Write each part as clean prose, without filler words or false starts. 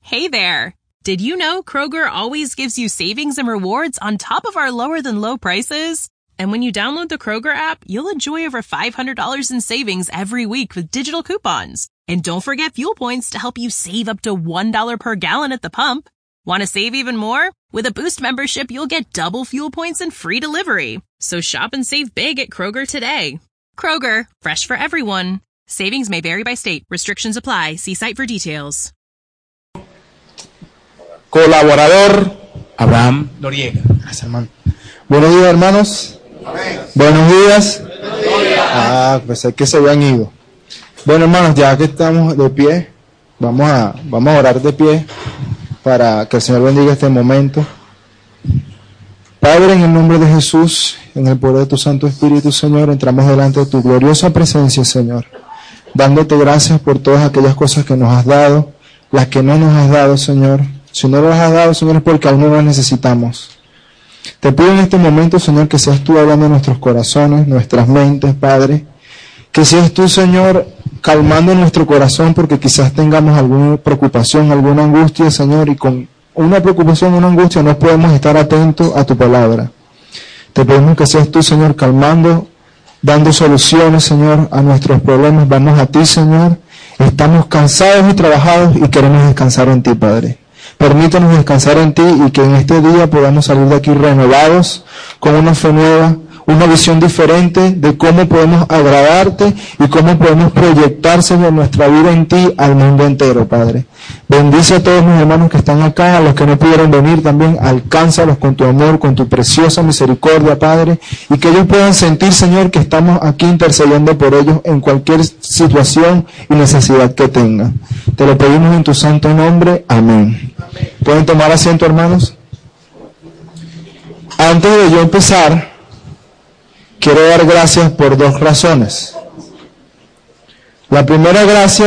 Hey there! Did you know Kroger always gives you savings and rewards on top of our lower-than-low prices? And when you download the Kroger app, you'll enjoy over $500 in savings every week with digital coupons. And don't forget fuel points to help you save up to $1 per gallon at the pump. Want to save even more? With a Boost membership, you'll get double fuel points and free delivery. So shop and save big at Kroger today. Kroger, fresh for everyone. Savings may vary by state. Restrictions apply. See site for details. Colaborador Abraham Noriega. Gracias, hermano. Buenos días, hermanos. Amén. Buenos días. Pensé que se habían ido. Bueno, hermanos, ya que estamos de pie, vamos a orar de pie para que el Señor bendiga este momento. Padre, en el nombre de Jesús, en el poder de tu Santo Espíritu, Señor, entramos delante de tu gloriosa presencia, Señor, dándote gracias por todas aquellas cosas que nos has dado, las que no nos has dado, Señor. Si no las has dado, Señor, es porque aún no las necesitamos. Te pido en este momento, Señor, que seas tú hablando en nuestros corazones, nuestras mentes, Padre. Que seas tú, Señor, calmando nuestro corazón porque quizás tengamos alguna preocupación, alguna angustia, Señor, y con una preocupación, una angustia no podemos estar atentos a tu palabra. Te pedimos que seas tú, Señor, calmando, dando soluciones, Señor, a nuestros problemas. Vamos a ti, Señor. Estamos cansados y trabajados y queremos descansar en ti, Padre. Permítanos descansar en ti y que en este día podamos salir de aquí renovados, con una fe nueva, una visión diferente de cómo podemos agradarte y cómo podemos proyectar, Señor, nuestra vida en ti al mundo entero, Padre. Bendice a todos mis hermanos que están acá, a los que no pudieron venir también, alcánzalos con tu amor, con tu preciosa misericordia, Padre, y que ellos puedan sentir, Señor, que estamos aquí intercediendo por ellos en cualquier situación y necesidad que tengan. Te lo pedimos en tu santo nombre. Amén. ¿Pueden tomar asiento, hermanos? Antes de yo empezar, quiero dar gracias por dos razones. La primera,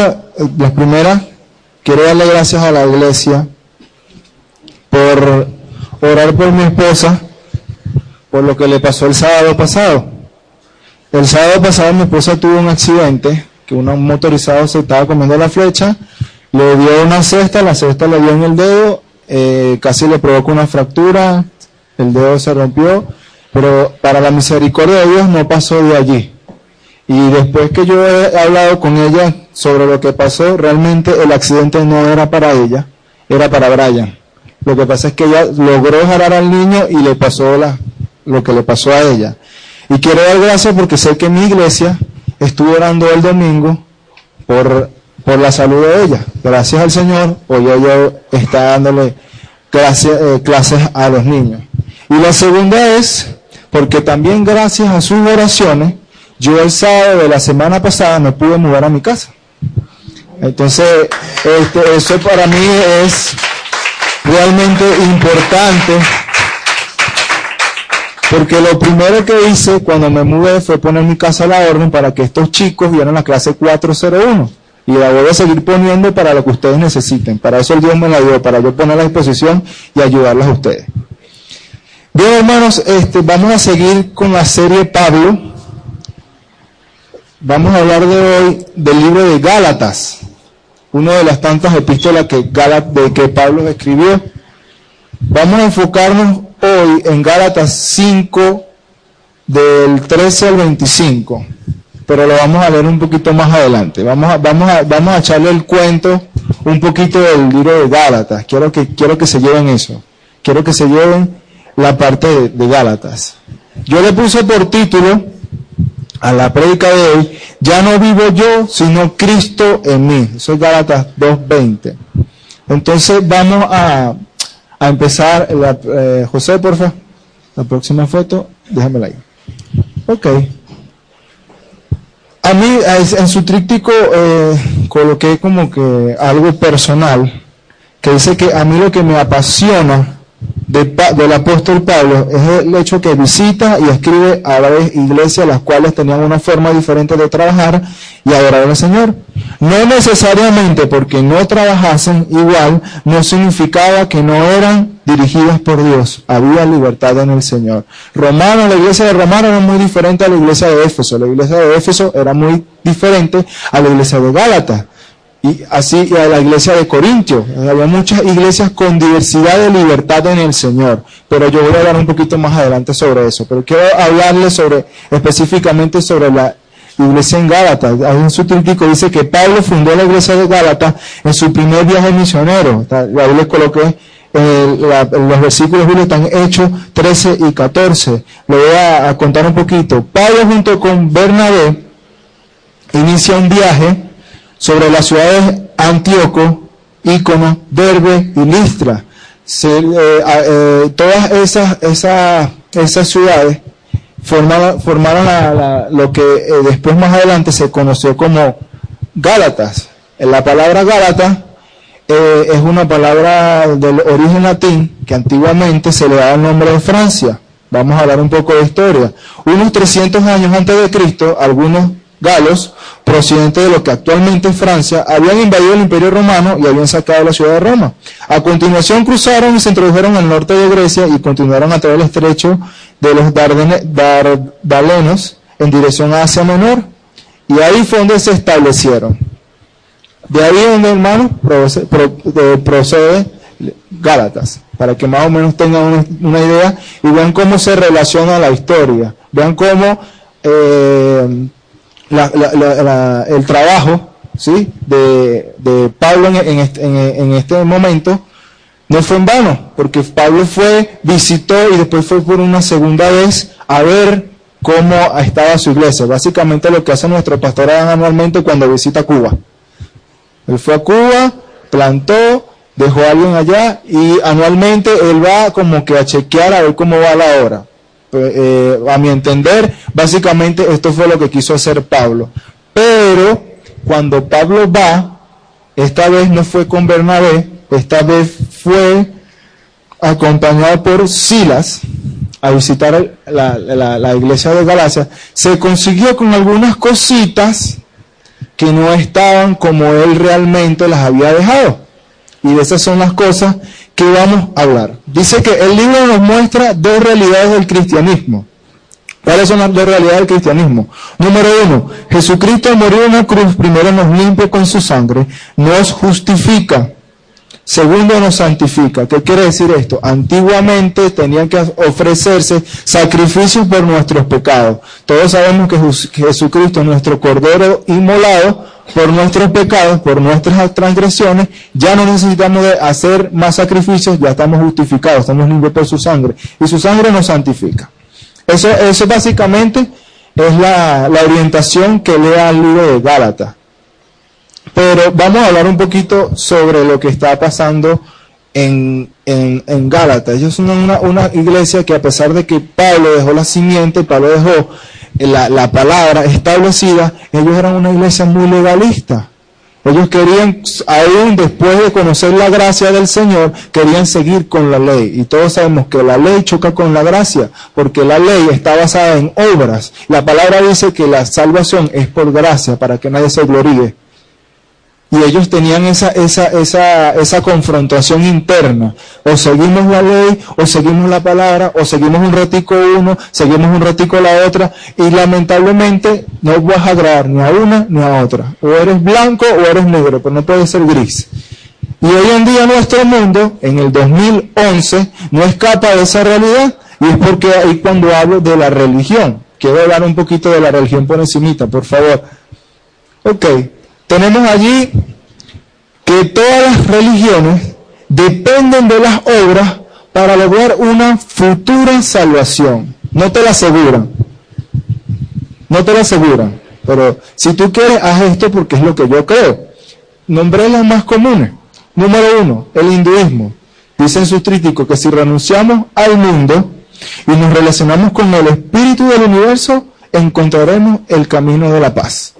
quiero darle gracias a la iglesia por orar por mi esposa, por lo que le pasó el sábado pasado. El sábado pasado mi esposa tuvo un accidente, que un motorizado se estaba comiendo la flecha, le dio una cesta, la cesta le dio en el dedo, casi le provocó una fractura, el dedo se rompió, pero para la misericordia de Dios no pasó de allí. Y después que yo he hablado con ella sobre lo que pasó, realmente el accidente no era para ella, era para Brian. Lo que pasa es que ella logró jalar al niño y le pasó lo que le pasó a ella. Y quiero dar gracias porque sé que mi iglesia estuvo orando el domingo por la salud de ella. Gracias al Señor, hoy ella está dándole clases a los niños. Y la segunda es porque también gracias a sus oraciones, yo el sábado de la semana pasada me pude mudar a mi casa. Entonces, eso para mí es realmente importante, porque lo primero que hice cuando me mudé fue poner mi casa a la orden para que estos chicos vieran la clase 401. Y la voy a seguir poniendo para lo que ustedes necesiten. Para eso el Dios me la dio, para yo ponerla a disposición y ayudarlas a ustedes. Bien, hermanos, vamos a seguir con la serie Pablo. Vamos a hablar de hoy del libro de Gálatas, una de las tantas epístolas que Pablo escribió. Vamos a enfocarnos hoy en Gálatas 5, del 13 al 25, pero lo vamos a leer un poquito más adelante. Vamos a echarle el cuento un poquito del libro de Gálatas. Quiero que se lleven eso. Quiero que se lleven la parte de Gálatas. Yo le puse por título a la prédica de hoy: ya no vivo yo, sino Cristo en mí. Eso es Gálatas 2:20. Entonces vamos a empezar. José, porfa, la próxima foto, déjamela ahí. Ok. A mí, en su tríptico, coloqué como que algo personal, que dice que a mí lo que me apasiona del apóstol Pablo es el hecho que visita y escribe a varias iglesias las cuales tenían una forma diferente de trabajar y adorar al Señor. No necesariamente porque no trabajasen igual, no significaba que no eran dirigidas por Dios. Había libertad en el Señor. La iglesia de Romano era muy diferente a la iglesia de Éfeso. La iglesia de Éfeso era muy diferente a la iglesia de Gálatas. Y así y a la iglesia de Corintios. Había muchas iglesias con diversidad de libertad en el Señor. Pero yo voy a hablar un poquito más adelante sobre eso. Pero quiero hablarles específicamente sobre la iglesia en Gálatas. Ahí en su tríptico dice que Pablo fundó la iglesia de Gálatas en su primer viaje misionero. Ahí les coloqué los versículos bíblicos, están Hechos 13 y 14. Le voy a contar un poquito. Pablo junto con Bernabé inicia un viaje sobre las ciudades Antíoco, Ícono, Derbe y Listra. Todas esas ciudades formaron lo que después más adelante se conoció como Gálatas. La palabra Gálata es una palabra del origen latín que antiguamente se le daba el nombre de Francia. Vamos a hablar un poco de historia. Unos 300 años antes de Cristo, algunos galos, procedentes de lo que actualmente es Francia, habían invadido el Imperio Romano y habían sacado la ciudad de Roma. A continuación cruzaron y se introdujeron al norte de Grecia y continuaron a través del estrecho de los Dardanelos en dirección a Asia Menor, y ahí fue donde se establecieron. De ahí donde, hermanos, procede Gálatas, para que más o menos tengan una idea y vean cómo se relaciona la historia, vean cómo el trabajo, ¿sí?, de Pablo en este momento no fue en vano, porque Pablo visitó y después fue por una segunda vez a ver cómo estaba su iglesia. Básicamente lo que hace nuestro pastor anualmente cuando visita Cuba. Él fue a Cuba, plantó, dejó a alguien allá y anualmente él va como que a chequear a ver cómo va la obra. A mi entender, básicamente esto fue lo que quiso hacer Pablo. Pero cuando Pablo va, esta vez no fue con Bernabé, esta vez fue acompañado por Silas a visitar la iglesia de Galacia. Se consiguió con algunas cositas que no estaban como él realmente las había dejado. Y de esas son las cosas que vamos a hablar. Dice que el libro nos muestra dos realidades del cristianismo. ¿Cuáles son las dos realidades del cristianismo? Número 1, Jesucristo murió en la cruz, primero nos limpia con su sangre, nos justifica. Segundo, nos santifica. ¿Qué quiere decir esto? Antiguamente tenían que ofrecerse sacrificios por nuestros pecados. Todos sabemos que Jesucristo es nuestro Cordero inmolado por nuestros pecados, por nuestras transgresiones. Ya no necesitamos de hacer más sacrificios, ya estamos justificados, estamos limpios por su sangre. Y su sangre nos santifica. Eso básicamente es la orientación que le da el libro de Gálatas. Pero vamos a hablar un poquito sobre lo que está pasando en Gálatas. Ellos son una iglesia que, a pesar de que Pablo dejó la simiente, Pablo dejó la palabra establecida, ellos eran una iglesia muy legalista. Ellos querían, aún después de conocer la gracia del Señor, querían seguir con la ley. Y todos sabemos que la ley choca con la gracia, porque la ley está basada en obras. La palabra dice que la salvación es por gracia, para que nadie se gloríe. Y ellos tenían esa confrontación interna. O seguimos la ley, o seguimos la palabra, o seguimos un ratico uno, seguimos un ratico la otra. Y lamentablemente no vas a agradar ni a una ni a otra. O eres blanco o eres negro, pero no puedes ser gris. Y hoy en día nuestro mundo, en el 2011, no escapa de esa realidad. Y es porque ahí cuando hablo de la religión, quiero hablar un poquito de la religión por encimita, por favor. Ok. Tenemos allí que todas las religiones dependen de las obras para lograr una futura salvación. No te la aseguran. No te la aseguran. Pero si tú quieres, haz esto porque es lo que yo creo. Nombré las más comunes. Número 1, el hinduismo. Dicen sus críticos que si renunciamos al mundo y nos relacionamos con el espíritu del universo, encontraremos el camino de la paz.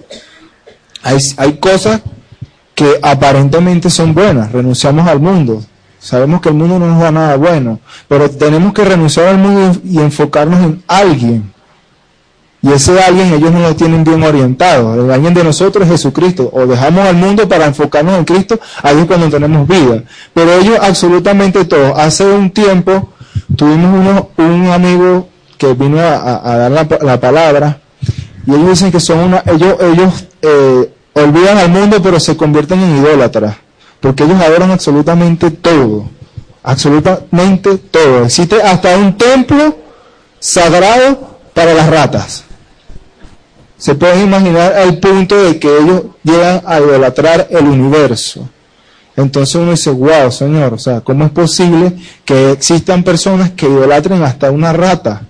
Hay cosas que aparentemente son buenas. Renunciamos al mundo. Sabemos que el mundo no nos da nada bueno, pero tenemos que renunciar al mundo y enfocarnos en alguien. Y ese alguien ellos no lo tienen bien orientado. El alguien de nosotros es Jesucristo. O dejamos al mundo para enfocarnos en Cristo, ahí es cuando tenemos vida. Pero ellos absolutamente todo. Hace un tiempo tuvimos un amigo que vino a dar la palabra, y ellos dicen que son ellos olvidan al mundo, pero se convierten en idólatras, porque ellos adoran absolutamente todo. Absolutamente todo. Existe hasta un templo sagrado para las ratas. Se pueden imaginar al punto de que ellos llegan a idolatrar el universo. Entonces uno dice, wow, Señor, o sea, ¿cómo es posible que existan personas que idolatren hasta una rata?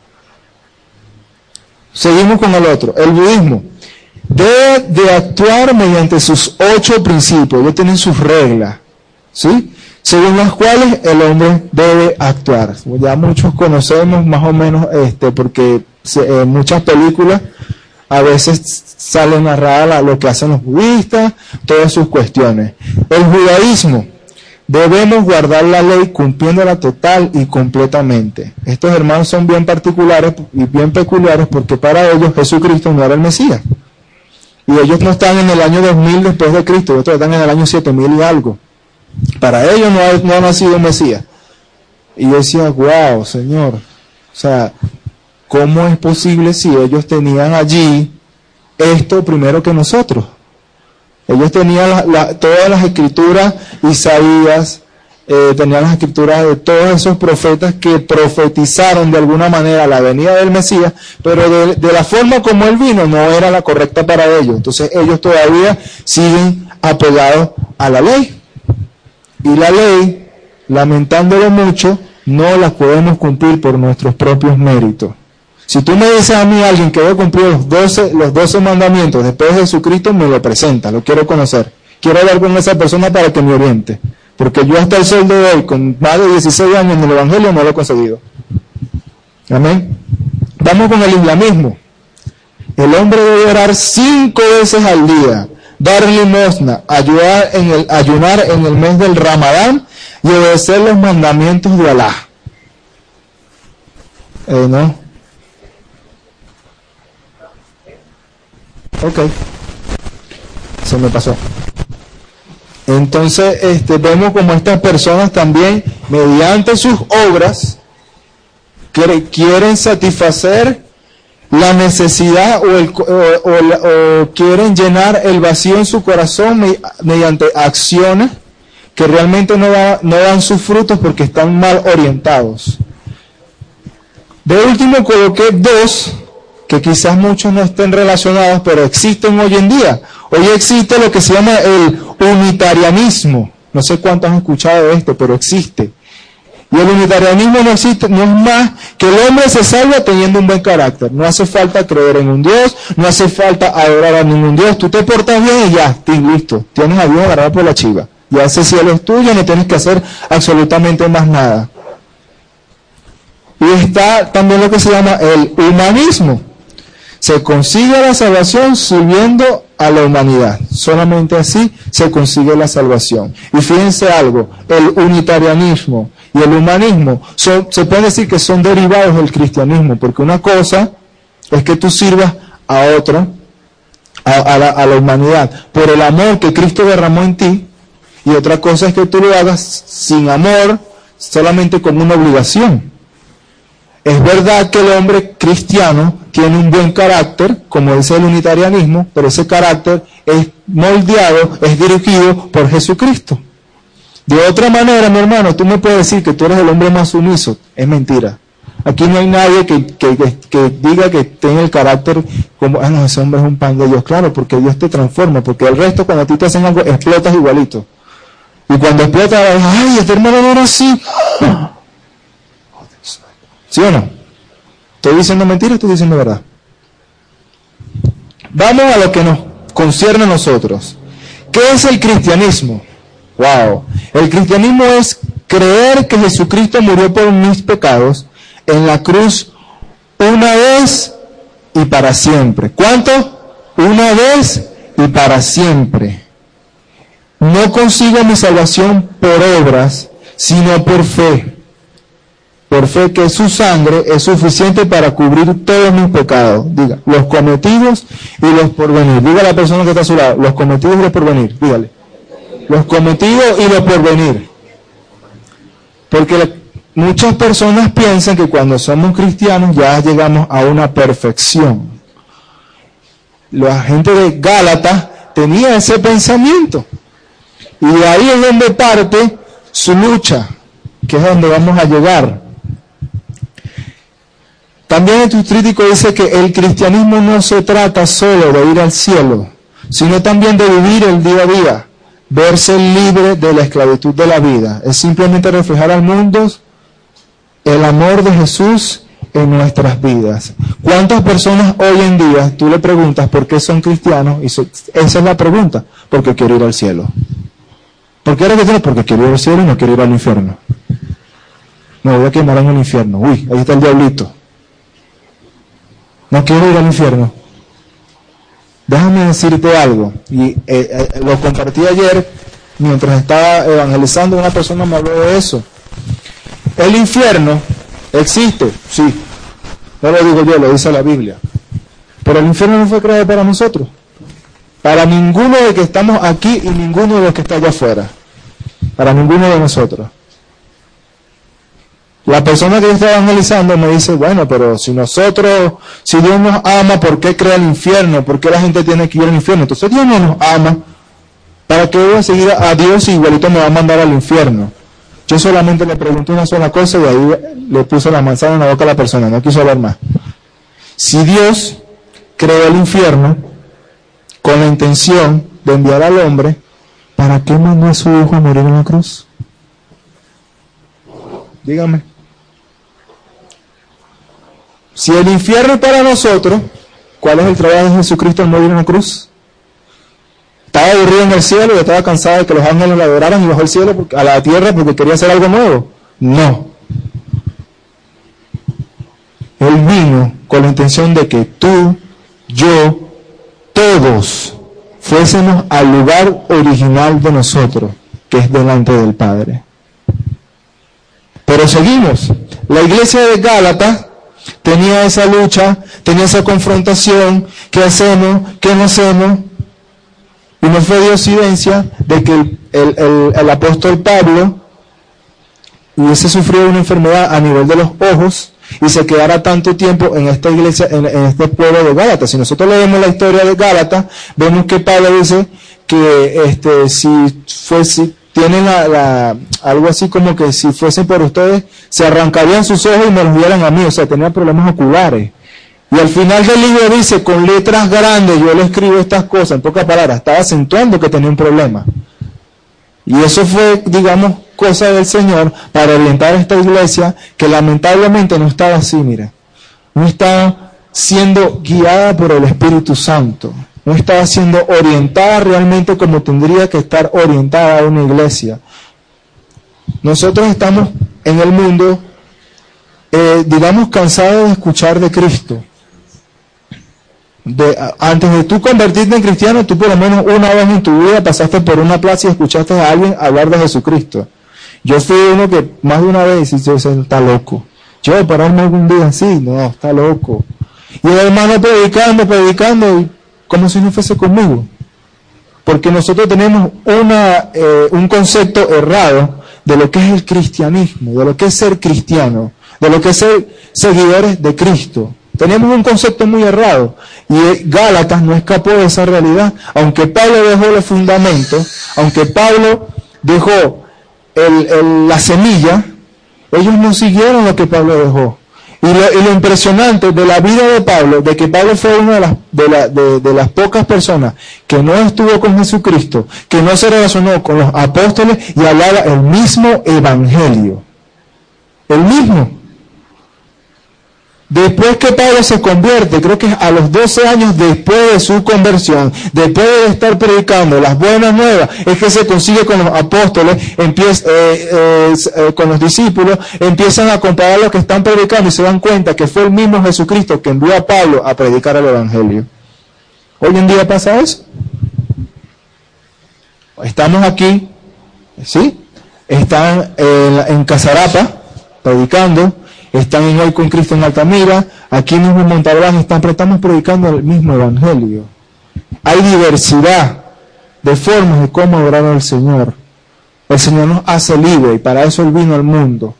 Seguimos con el otro. El budismo debe de actuar mediante sus 8 principios. Ellos tienen sus reglas, ¿sí? Según las cuales el hombre debe actuar. Ya muchos conocemos más o menos porque en muchas películas a veces sale narrada lo que hacen los budistas, todas sus cuestiones. El judaísmo, debemos guardar la ley cumpliéndola total y completamente. Estos hermanos son bien particulares y bien peculiares porque para ellos Jesucristo no era el Mesías. Y ellos no están en el año 2000 después de Cristo, otros están en el año 7000 y algo. Para ellos no ha nacido un Mesías. Y yo decía, wow, Señor, o sea, ¿cómo es posible si ellos tenían allí esto primero que nosotros? Ellos tenían todas las escrituras, Isaías, tenían las escrituras de todos esos profetas que profetizaron de alguna manera la venida del Mesías, pero de la forma como él vino no era la correcta para ellos. Entonces ellos todavía siguen apegados a la ley. Y la ley, lamentándolo mucho, no la podemos cumplir por nuestros propios méritos. Si tú me dices a mí alguien que debe cumplir los 12 mandamientos después de Jesucristo, me lo presenta, lo quiero conocer. Quiero hablar con esa persona para que me oriente. Porque yo hasta el sol de hoy, con más de 16 años en el Evangelio, no lo he conseguido. Amén. Vamos con el islamismo. El hombre debe orar 5 veces al día, dar limosna, ayunar en el mes del Ramadán y obedecer los mandamientos de Alá. ¿No? Ok. Se me pasó. Entonces, vemos como estas personas también, mediante sus obras, quieren satisfacer la necesidad o quieren llenar el vacío en su corazón mediante acciones que realmente no dan sus frutos porque están mal orientados. De último coloqué 2 que quizás muchos no estén relacionados, pero existen hoy en día. Hoy existe lo que se llama el unitarianismo. No sé cuántos han escuchado de esto, pero existe. Y el unitarianismo no es más que el hombre se salva teniendo un buen carácter. No hace falta creer en un Dios, no hace falta adorar a ningún Dios. Tú te portas bien y ya, listo. Tienes a Dios agarrado por la chiva. Ya ese cielo es tuyo, no tienes que hacer absolutamente más nada. Y está también lo que se llama el humanismo. Se consigue la salvación sirviendo a la humanidad. Solamente así se consigue la salvación. Y fíjense algo, el unitarianismo y el humanismo se puede decir que son derivados del cristianismo, porque una cosa es que tú sirvas a otro, a la humanidad, por el amor que Cristo derramó en ti, y otra cosa es que tú lo hagas sin amor, solamente como una obligación. Es verdad que el hombre cristiano tiene un buen carácter, como dice el unitarianismo, pero ese carácter es moldeado, es dirigido por Jesucristo. De otra manera, mi hermano, tú me puedes decir que tú eres el hombre más sumiso. Es mentira. Aquí no hay nadie que diga que tenga el carácter como, no, ese hombre es un pan de Dios. Claro, porque Dios te transforma, porque el resto, cuando a ti te hacen algo, explotas igualito. Y cuando explotas, ay, este hermano no era así. ¿Sí o no? ¿Estoy diciendo mentira o estoy diciendo verdad? Vamos a lo que nos concierne a nosotros. ¿Qué es el cristianismo? Wow. El cristianismo es creer que Jesucristo murió por mis pecados en la cruz una vez y para siempre. ¿Cuánto? Una vez y para siempre. No consigo mi salvación por obras, sino por fe. Por fe que su sangre es suficiente para cubrir todos mis pecados. Diga, los cometidos y los por venir. Diga a la persona que está a su lado, los cometidos y los por venir. Dígale. Los cometidos y los por venir. Porque muchas personas piensan que cuando somos cristianos ya llegamos a una perfección. La gente de Gálatas tenía ese pensamiento. Y de ahí es donde parte su lucha, que es donde vamos a llegar. También el crítico dice que el cristianismo no se trata solo de ir al cielo, sino también de vivir el día a día, verse libre de la esclavitud de la vida. Es simplemente reflejar al mundo el amor de Jesús en nuestras vidas. ¿Cuántas personas hoy en día tú le preguntas por qué son cristianos? Y esa es la pregunta, porque quiero ir al cielo. ¿Por qué eres cristiano? Porque quiero ir al cielo y no quiero ir al infierno. Me voy a quemar en el infierno. Uy, ahí está el diablito. No quiero ir al infierno. Déjame decirte algo, y lo compartí ayer mientras estaba evangelizando. Una persona me habló de eso. El infierno existe, sí, no lo digo yo, lo dice la Biblia, pero el infierno no fue creado para nosotros, para ninguno de los que estamos aquí y ninguno de los que está allá afuera, para ninguno de nosotros. La persona que yo estaba evangelizando me dice, bueno, pero si Dios nos ama, ¿por qué crea el infierno? ¿Por qué la gente tiene que ir al infierno? Entonces Dios no nos ama, ¿para qué voy a seguir a Dios y igualito me va a mandar al infierno? Yo solamente le pregunté una sola cosa y ahí le puse la manzana en la boca a la persona, no quiso hablar más. Si Dios creó el infierno con la intención de enviar al hombre, ¿para qué mandó a su hijo a morir en la cruz? Dígame. Si el infierno es para nosotros, ¿cuál es el trabajo de Jesucristo al morir en la cruz? Estaba aburrido en el cielo y estaba cansado de que los ángeles lo adoraran y bajó al cielo a la tierra porque quería hacer algo nuevo. No. Él vino con la intención de que tú, yo, todos fuésemos al lugar original de nosotros, que es delante del Padre. Pero seguimos. La iglesia de Gálatas tenía esa lucha, tenía esa confrontación. ¿Qué hacemos? ¿Qué no hacemos? Y no fue coincidencia de que el apóstol Pablo hubiese sufrido una enfermedad a nivel de los ojos y se quedara tanto tiempo en esta iglesia, en este pueblo de Gálatas. Si nosotros leemos la historia de Gálatas, vemos que Pablo dice que si tienen algo así como que si fuesen por ustedes, se arrancarían sus ojos y me los dieran a mí, o sea, tenía problemas oculares. Y al final del libro dice, con letras grandes, yo le escribo estas cosas, en pocas palabras, estaba acentuando que tenía un problema. Y eso fue, digamos, cosa del Señor para orientar a esta iglesia, que lamentablemente no estaba así, mira. No estaba siendo guiada por el Espíritu Santo. No estaba siendo orientada realmente como tendría que estar orientada una iglesia. Nosotros estamos en el mundo, digamos, cansados de escuchar de Cristo. Antes de tú convertirte en cristiano, tú por lo menos una vez en tu vida pasaste por una plaza y escuchaste a alguien hablar de Jesucristo. Yo fui uno que más de una vez dice, está loco. Yo voy a pararme algún día así, no, está loco. Y el hermano predicando, y como si no fuese conmigo. Porque nosotros tenemos un concepto errado de lo que es el cristianismo, de lo que es ser cristiano, de lo que es ser seguidores de Cristo. Tenemos un concepto muy errado y Gálatas no escapó de esa realidad. Aunque Pablo dejó los fundamentos, aunque Pablo dejó la semilla, ellos no siguieron lo que Pablo dejó. Y lo impresionante de la vida de Pablo, de que Pablo fue una de las pocas personas que no estuvo con Jesucristo, que no se relacionó con los apóstoles y hablaba el mismo evangelio. El mismo. Después que Pablo se convierte, creo que a los 12 años después de su conversión, después de estar predicando las buenas nuevas, es que se consigue con los apóstoles, con los discípulos, empiezan a comparar lo que están predicando y se dan cuenta que fue el mismo Jesucristo que envió a Pablo a predicar el evangelio. Hoy en día pasa eso. Estamos aquí, ¿sí? Están en Casarapa predicando. Están en Hoy con Cristo en Altamira, aquí mismo en Montalbán estamos predicando el mismo evangelio. Hay diversidad de formas de cómo adorar al Señor. El Señor nos hace libre y para eso Él vino al mundo.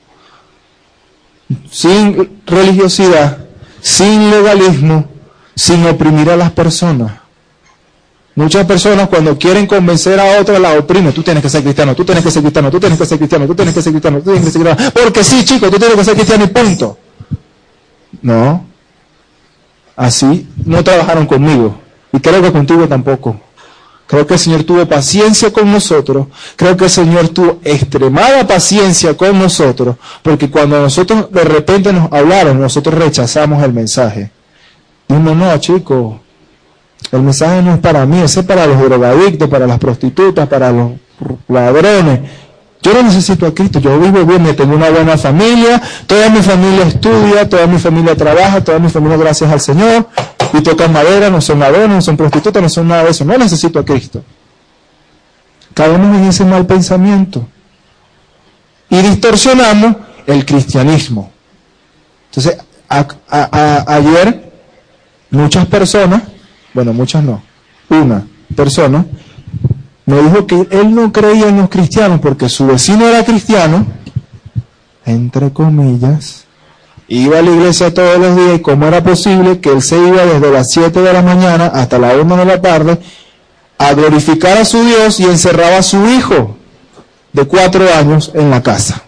Sin religiosidad, sin legalismo, sin oprimir a las personas. Muchas personas cuando quieren convencer a otros la oprimen. Tú tienes que ser cristiano, tú tienes que ser cristiano, tú tienes que ser cristiano, tú tienes que ser cristiano, tú tienes que ser cristiano. Porque sí, chicos, tú tienes que ser cristiano y punto. No. Así no trabajaron conmigo. Y creo que contigo tampoco. Creo que el Señor tuvo paciencia con nosotros. Creo que el Señor tuvo extremada paciencia con nosotros. Porque cuando nosotros de repente nos hablaron, nosotros rechazamos el mensaje. Dijimos, no, chicos, el mensaje no es para mí, ese es para los drogadictos, para las prostitutas, para los ladrones. Yo no necesito a Cristo, yo vivo bien, me tengo una buena familia, toda mi familia estudia, toda mi familia trabaja, toda mi familia gracias al Señor, y tocan madera, no son ladrones, no son prostitutas, no son nada de eso, no necesito a Cristo. Caemos en ese mal pensamiento y distorsionamos el cristianismo. Entonces, ayer muchas personas, bueno, muchas no, una persona me dijo que él no creía en los cristianos porque su vecino era cristiano, entre comillas, iba a la iglesia todos los días, y cómo era posible que él se iba desde las 7 de la mañana hasta la 1 de la tarde a glorificar a su Dios y encerraba a su hijo de 4 años en la casa.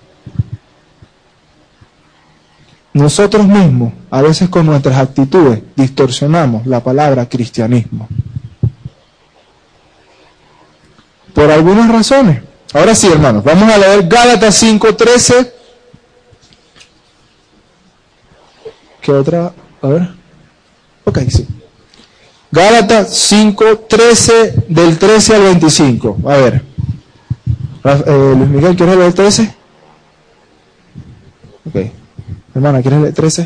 Nosotros mismos, a veces con nuestras actitudes, distorsionamos la palabra cristianismo. Por algunas razones. Ahora sí, hermanos, vamos a leer Gálatas 5:13. ¿Qué otra? A ver. Ok, sí. Gálatas 5:13, del 13 al 25. A ver. Luis Miguel, ¿quieres leer el 13? Ok. Hermana, ¿quieres leer el 13?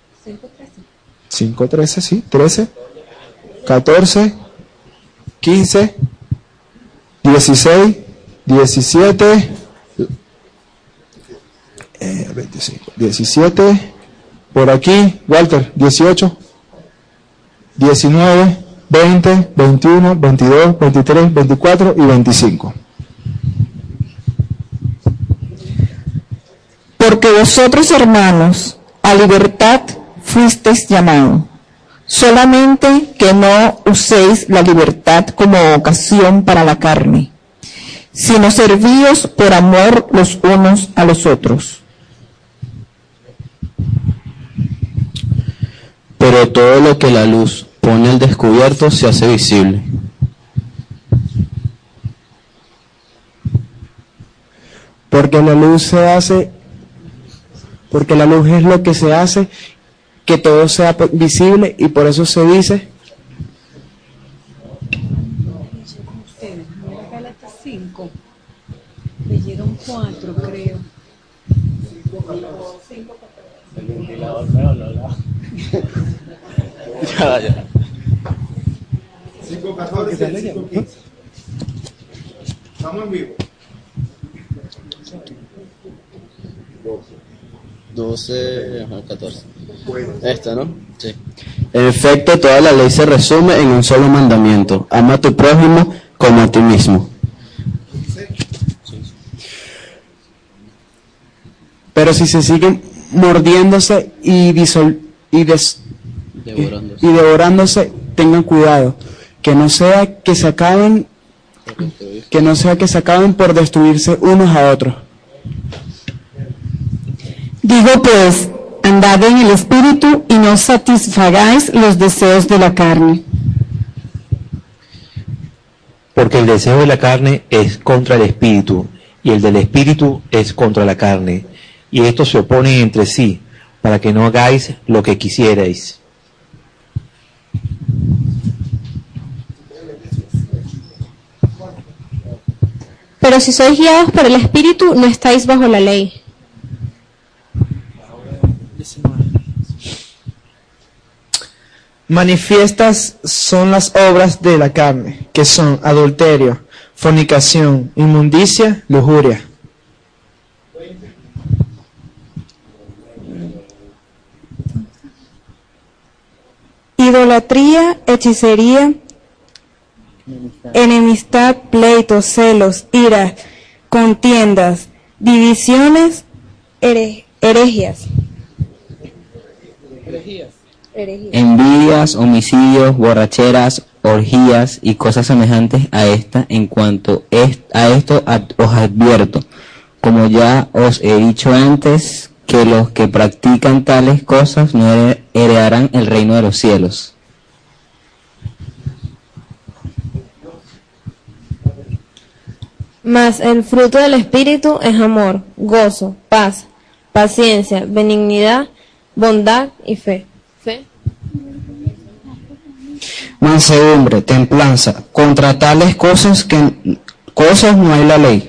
5:13, sí. 13, 14, 15, 16, 17, 25, 17, por aquí, Walter, 18, 19, 20, 21, 22, 23, 24 y 25. Porque vosotros, hermanos, a libertad fuisteis llamados, solamente que no uséis la libertad como ocasión para la carne, sino servíos por amor los unos a los otros. Pero todo lo que la luz pone al descubierto se hace visible. Porque la luz es lo que se hace que todo sea visible, y por eso se dice ustedes, no era Gálatas 5, leyeron 4, creo. El ventilador feo, no. Ya. 5:14, 5:15. Estamos en vivo. 12, 14. Esta, ¿no? Sí. En efecto, toda la ley se resume en un solo mandamiento: ama a tu prójimo como a ti mismo. pero si se siguen mordiéndose y devorándose, tengan cuidado, que no sea que se acaben por destruirse unos a otros. Digo pues, andad en el Espíritu y no satisfagáis los deseos de la carne. Porque el deseo de la carne es contra el Espíritu, y el del Espíritu es contra la carne, y estos se oponen entre sí, para que no hagáis lo que quisierais. Pero si sois guiados por el Espíritu, no estáis bajo la ley. Manifiestas son las obras de la carne, que son adulterio, fornicación, inmundicia, lujuria. Idolatría, hechicería, enemistad, pleitos, celos, ira, contiendas, divisiones, herejías. Envidias, homicidios, borracheras, orgías y cosas semejantes a esta. En cuanto a esto os advierto, como ya os he dicho antes, que los que practican tales cosas no heredarán el reino de los cielos. Mas el fruto del Espíritu es amor, gozo, paz, paciencia, benignidad, bondad y fe. Mansedumbre, templanza. Contra tales cosas no hay la ley.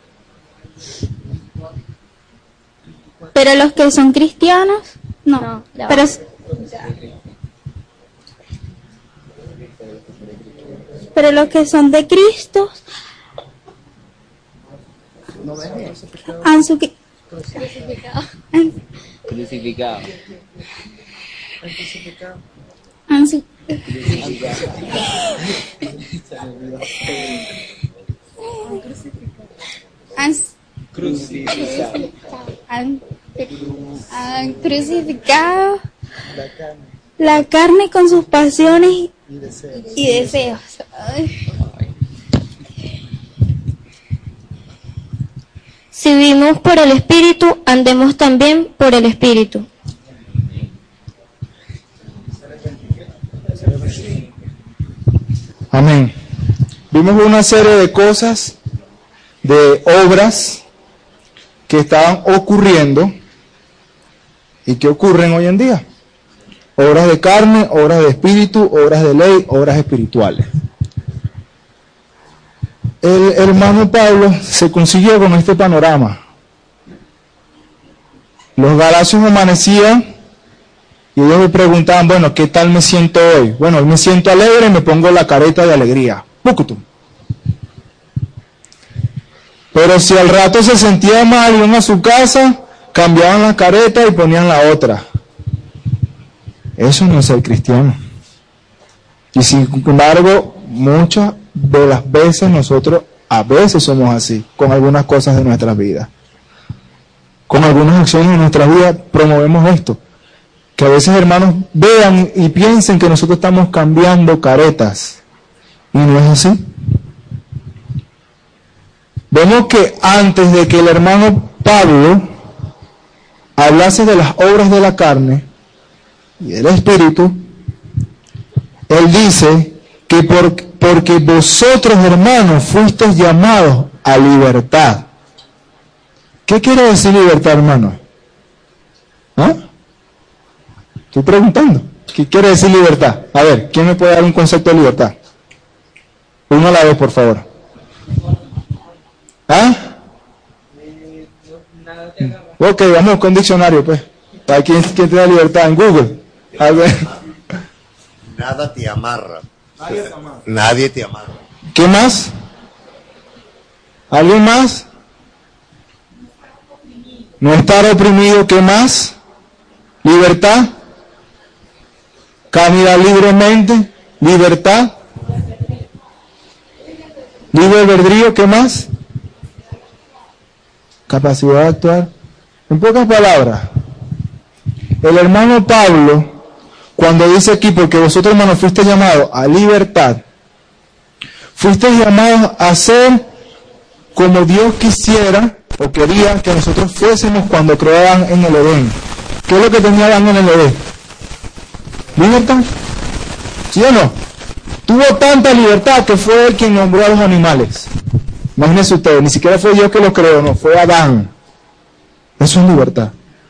Pero los que son cristianos, no. Pero los que son de Cristo han crucificado. Han crucificado la carne con sus pasiones y deseos. Si vivimos por el Espíritu, andemos también por el Espíritu. Amén. Vimos una serie de cosas, de obras que estaban ocurriendo y que ocurren hoy en día. Obras de carne, obras de espíritu, obras de ley, obras espirituales. El hermano Pablo se consiguió con este panorama. Los galacios amanecían y ellos me preguntaban, bueno, ¿qué tal me siento hoy? Bueno, hoy me siento alegre y me pongo la careta de alegría. ¡Pucutum! Pero si al rato se sentía mal, iban a su casa, cambiaban la careta y ponían la otra. Eso no es ser cristiano. Y sin embargo, muchas de las veces nosotros a veces somos así, con algunas cosas de nuestras vidas. Con algunas acciones de nuestras vidas promovemos esto. Que a veces hermanos vean y piensen que nosotros estamos cambiando caretas. Y no es así. Vemos que antes de que el hermano Pablo hablase de las obras de la carne y del espíritu, él dice que porque vosotros, hermanos, fuisteis llamados a libertad. ¿Qué quiere decir libertad, hermano? ¿Ah? Estoy preguntando. ¿Qué quiere decir libertad? A ver, ¿quién me puede dar un concepto de libertad? Uno a la vez, por favor. ¿Ah? Ok, vamos con diccionario, pues. ¿Para quién te da libertad? En Google. A ver. Nada te amarra. Nadie te amarra. ¿Qué más? ¿Alguien más? No estar oprimido. ¿Qué más? Libertad. Caminar libremente. Libertad. Libre albedrío. ¿Qué más? Capacidad de actuar. En pocas palabras, el hermano Pablo, cuando dice aquí, porque vosotros, hermanos, fuiste llamados a libertad, fuiste llamados a ser como Dios quisiera o quería que nosotros fuésemos cuando creó a Adán en el Edén. ¿Qué es lo que tenía Adán en el Edén? ¿Libertad? ¿Sí o no? Tuvo tanta libertad que fue él quien nombró a los animales. Imagínense ustedes, ni siquiera fue Dios que los creó, no, fue Adán. Eso es libertad.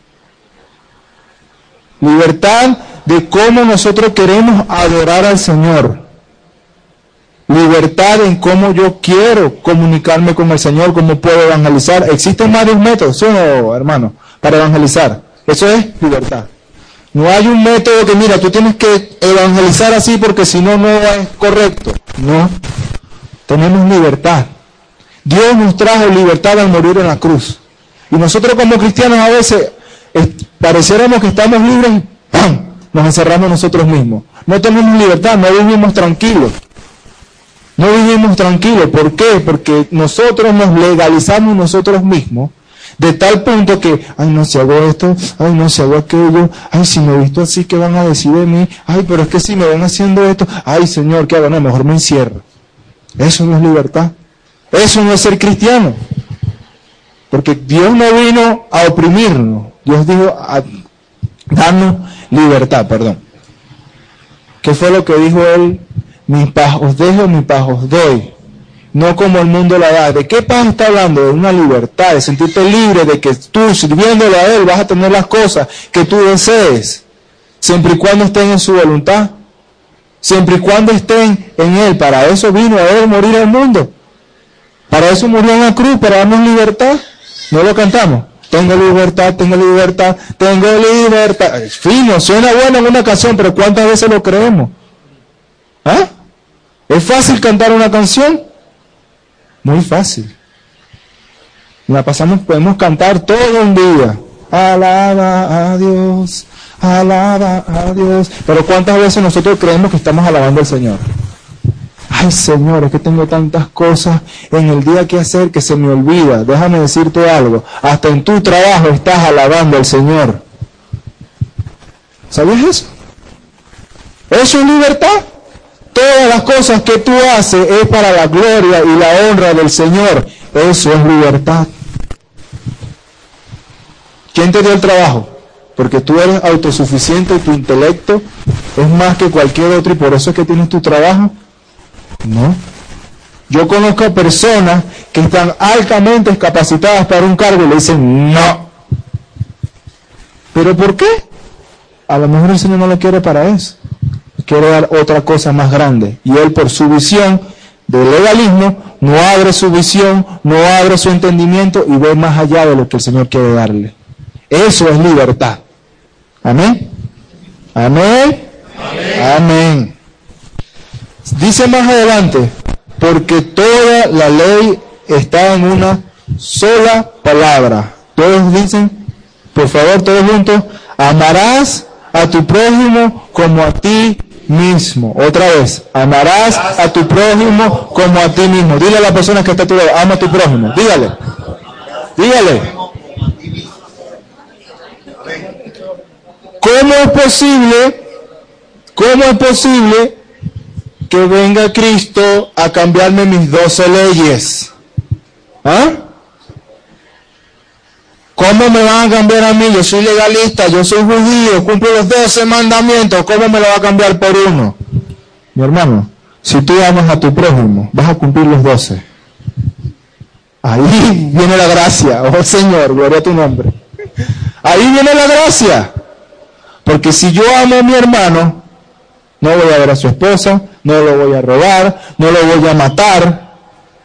Libertad de cómo nosotros queremos adorar al Señor. Libertad en cómo yo quiero comunicarme con el Señor, cómo puedo evangelizar. Existen varios métodos, ¿sí o no, hermano? Para evangelizar. Eso es libertad. No hay un método que, mira, tú tienes que evangelizar así porque si no, no es correcto. No. Tenemos libertad. Dios nos trajo libertad al morir en la cruz. Y nosotros como cristianos a veces pareciéramos que estamos libres y ¡pam!, nos encerramos nosotros mismos. No tenemos libertad, no vivimos tranquilos. No vivimos tranquilos. ¿Por qué? Porque nosotros nos legalizamos nosotros mismos De tal punto que, ay, no, si hago esto, ay, no, si hago aquello, ay, si me he visto así, ¿qué van a decir de mí? Ay, pero es que si me ven haciendo esto, ay, Señor, ¿qué hago? No, mejor me encierro. Eso no es libertad. Eso no es ser cristiano. Porque Dios no vino a oprimirnos. Dios dijo a darnos libertad, perdón. ¿Qué fue lo que dijo Él? Mi paz os dejo, mi paz os doy. No como el mundo la da. ¿De qué paz está hablando? De una libertad, de sentirte libre, de que tú, sirviéndole a Él, vas a tener las cosas que tú desees, siempre y cuando estén en su voluntad, siempre y cuando estén en Él. Para eso vino a Él morir al mundo. Para eso murió en la cruz, para darnos libertad. ¿No lo cantamos? Tengo libertad, tengo libertad, tengo libertad. Fino, suena bueno en una canción, pero ¿cuántas veces lo creemos? ¿Ah? ¿Es fácil cantar una canción? Muy fácil. La pasamos, podemos cantar todo un día. Alaba a Dios, alaba a Dios. Pero ¿cuántas veces nosotros creemos que estamos alabando al Señor? Ay, Señor, es que tengo tantas cosas en el día que hacer que se me olvida. Déjame decirte algo. Hasta en tu trabajo estás alabando al Señor. ¿Sabías eso? ¿Eso es libertad? Todas las cosas que tú haces es para la gloria y la honra del Señor. Eso es libertad. ¿Quién te dio el trabajo? Porque tú eres autosuficiente y tu intelecto es más que cualquier otro y por eso es que tienes tu trabajo. No. Yo conozco a personas que están altamente capacitadas para un cargo y le dicen no. ¿Pero por qué? A lo mejor el Señor no lo quiere para eso. Quiere dar otra cosa más grande. Y Él, por su visión de legalismo, no abre su visión, no abre su entendimiento y ve más allá de lo que el Señor quiere darle. Eso es libertad. Amén. Amén. Amén. Amén. Dice más adelante, porque toda la ley está en una sola palabra. Todos dicen, por favor, todos juntos, amarás a tu prójimo como a ti mismo. Otra vez, amarás a tu prójimo como a ti mismo. Dile a la persona que está a tu lado, ama a tu prójimo. Dígale. Dígale. ¿Cómo es posible que venga Cristo a cambiarme mis 12 leyes? ¿Ah? ¿Cómo me van a cambiar a mí? Yo soy legalista, yo soy judío, cumplo los 12 mandamientos, ¿cómo me lo va a cambiar por uno? Mi hermano, si tú amas a tu prójimo, vas a cumplir los 12. Ahí viene la gracia, oh Señor, gloria a tu nombre. Ahí viene la gracia. Porque si yo amo a mi hermano, no voy a ver a su esposa, no lo voy a robar, no lo voy a matar.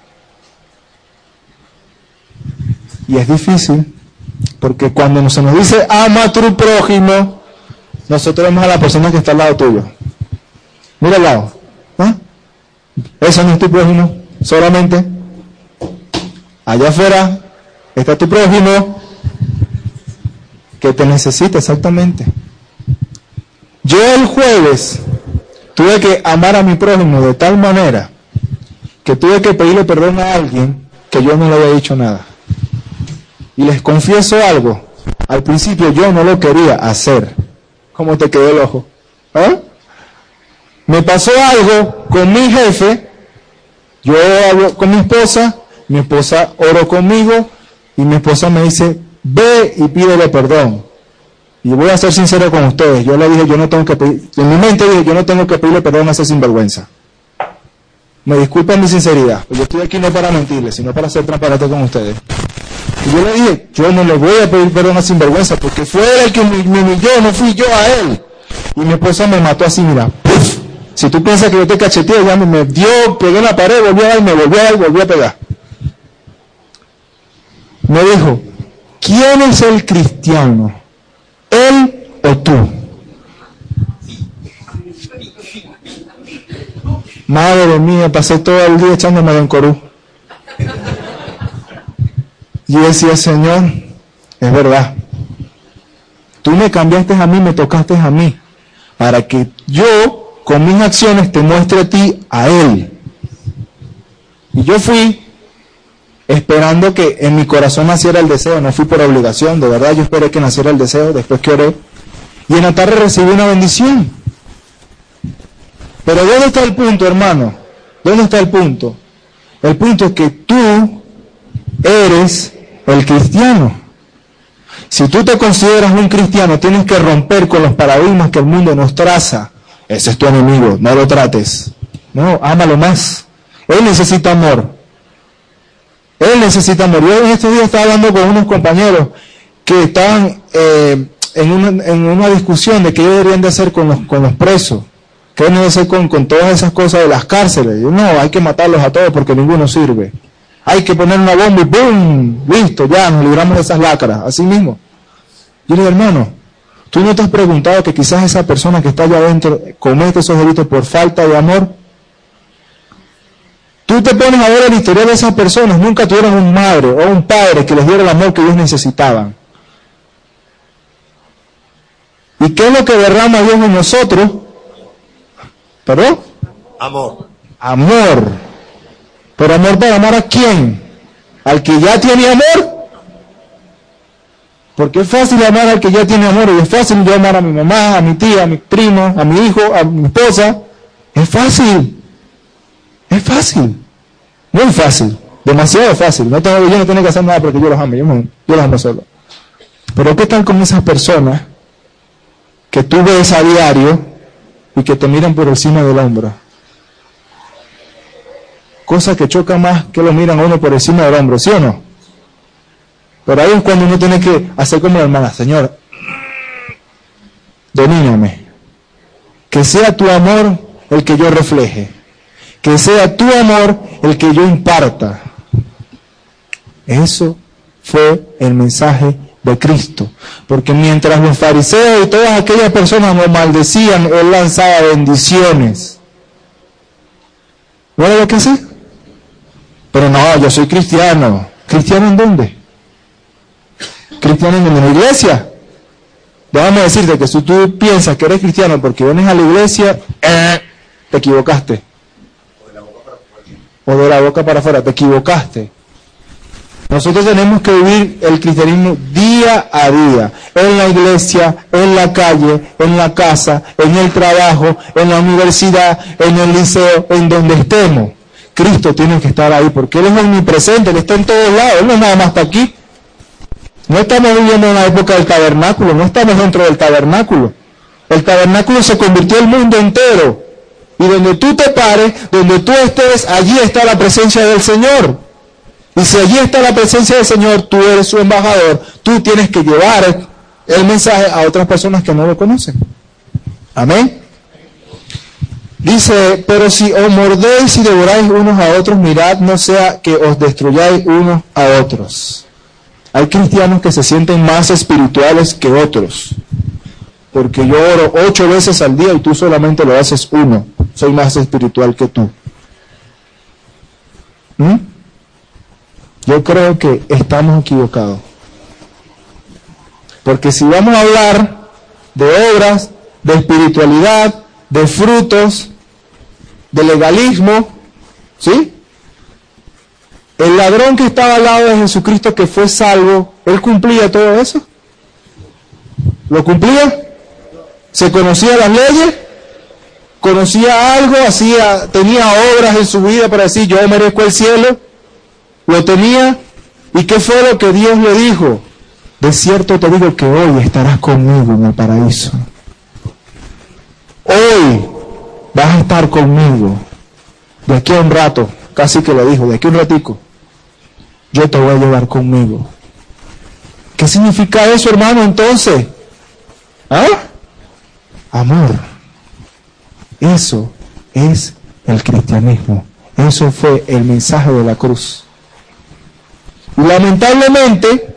Y es difícil, porque cuando se nos dice ama a tu prójimo, nosotros vemos a la persona que está al lado tuyo. Mira al lado. ¿Ah? Eso no es tu prójimo, solamente. Allá afuera está tu prójimo que te necesita exactamente. Yo el jueves tuve que amar a mi prójimo de tal manera que tuve que pedirle perdón a alguien que yo no le había dicho nada. Y les confieso algo, al principio yo no lo quería hacer. ¿Cómo te quedó el ojo? ¿Ah? Me pasó algo con mi jefe, yo hablo con mi esposa oró conmigo y mi esposa me dice, ve y pídele perdón. Y voy a ser sincero con ustedes, yo le dije, yo no tengo que pedir, en mi mente dije, yo no tengo que pedirle perdón a ese sinvergüenza. Me disculpen mi sinceridad, yo estoy aquí no para mentirles, sino para ser transparente con ustedes. Y yo le dije, yo no le voy a pedir perdón a sinvergüenza, porque fue él el que me humilló, no fui yo a él. Y mi esposa me mató así, mira, ¡puf! Si tú piensas que yo te cacheteé, ya me dio, pegué en la pared, volví a dar, me volví a dar, volví a pegar. Me dijo, ¿quién es el cristiano? ¿Él o tú? Madre mía, pasé todo el día echándome en corú. Y yo decía, Señor, es verdad. Tú me cambiaste a mí, me tocaste a mí, para que yo, con mis acciones, te muestre a ti, a Él. Y yo fui, esperando que en mi corazón naciera el deseo. No fui por obligación, de verdad yo esperé que naciera el deseo después que oré. Y en la tarde recibí una bendición. Pero ¿dónde está el punto, hermano? ¿Dónde está el punto? El punto es que tú eres el cristiano. Si tú te consideras un cristiano, tienes que romper con los paradigmas que el mundo nos traza. Ese es tu enemigo, no lo trates. No, ámalo más. Él necesita amor. Él necesita amor. Yo en estos días estaba hablando con unos compañeros que estaban en una discusión de qué deberían de hacer con los presos. ¿Qué deben de hacer con todas esas cosas de las cárceles? Y yo, no, hay que matarlos a todos porque ninguno sirve. Hay que poner una bomba y ¡boom! Listo, ya nos libramos de esas lacras. Así mismo. Yo le digo, hermano, ¿tú no te has preguntado que quizás esa persona que está allá adentro comete esos delitos por falta de amor? Tú te pones a ver el historial de esas personas, nunca tuvieron un madre o un padre que les diera el amor que ellos necesitaban. ¿Y qué es lo que derrama Dios en nosotros? ¿Perdón? Amor. Amor. ¿Pero amor para amar a quién? ¿Al que ya tiene amor? Porque es fácil amar al que ya tiene amor, y es fácil yo amar a mi mamá, a mi tía, a mi primo, a mi hijo, a mi esposa. Es fácil. Es fácil. Muy fácil. Demasiado fácil. Yo no tengo que hacer nada porque yo los amo. Yo los amo solo. Pero ¿qué tal con esas personas que tú ves a diario y que te miran por encima del hombro? Cosa que choca más que lo miran a uno por encima del hombro, ¿sí o no? Pero ahí es cuando uno tiene que hacer como la hermana, Señor, domíname. Que sea tu amor el que yo refleje. Que sea tu amor el que yo imparta. Eso fue el mensaje de Cristo. Porque mientras los fariseos y todas aquellas personas lo maldecían, Él lanzaba bendiciones. ¿No era lo que hace? Pero no, yo soy cristiano. ¿Cristiano en dónde? ¿Cristiano en la iglesia? Déjame decirte que si tú piensas que eres cristiano porque vienes a la iglesia, te equivocaste. O de la boca para afuera, te equivocaste. Nosotros tenemos que vivir el cristianismo día a día, en la iglesia, en la calle, en la casa, en el trabajo, en la universidad, en el liceo, en donde estemos. Cristo tiene que estar ahí porque Él es omnipresente, Él está en todos lados, Él no es nada más está aquí. No estamos viviendo en la época del tabernáculo, no estamos dentro del tabernáculo. El tabernáculo se convirtió en el mundo entero. Y donde tú te pares, donde tú estés, allí está la presencia del Señor. Y si allí está la presencia del Señor, tú eres su embajador, tú tienes que llevar el mensaje a otras personas que no lo conocen. Amén. Dice, pero si os mordéis y devoráis unos a otros, mirad, no sea que os destruyáis unos a otros. Hay cristianos que se sienten más espirituales que otros. Porque yo oro 8 veces al día y tú solamente lo haces 1. Soy más espiritual que tú. Yo creo que estamos equivocados. Porque si vamos a hablar de obras, de espiritualidad, de frutos, de legalismo, ¿sí? El ladrón que estaba al lado de Jesucristo que fue salvo, ¿él cumplía todo eso? ¿Lo cumplía? ¿Se conocía las leyes? ¿Conocía algo? ¿Tenía obras en su vida para decir yo merezco el cielo? ¿Lo tenía? ¿Y qué fue lo que Dios le dijo? De cierto te digo que hoy estarás conmigo en el paraíso. Hoy vas a estar conmigo. De aquí a un rato, casi que lo dijo, de aquí a un ratico, yo te voy a llevar conmigo. ¿Qué significa eso, hermano, entonces? ¿Ah? Amor. Eso es el cristianismo. Eso fue el mensaje de la cruz. Y lamentablemente,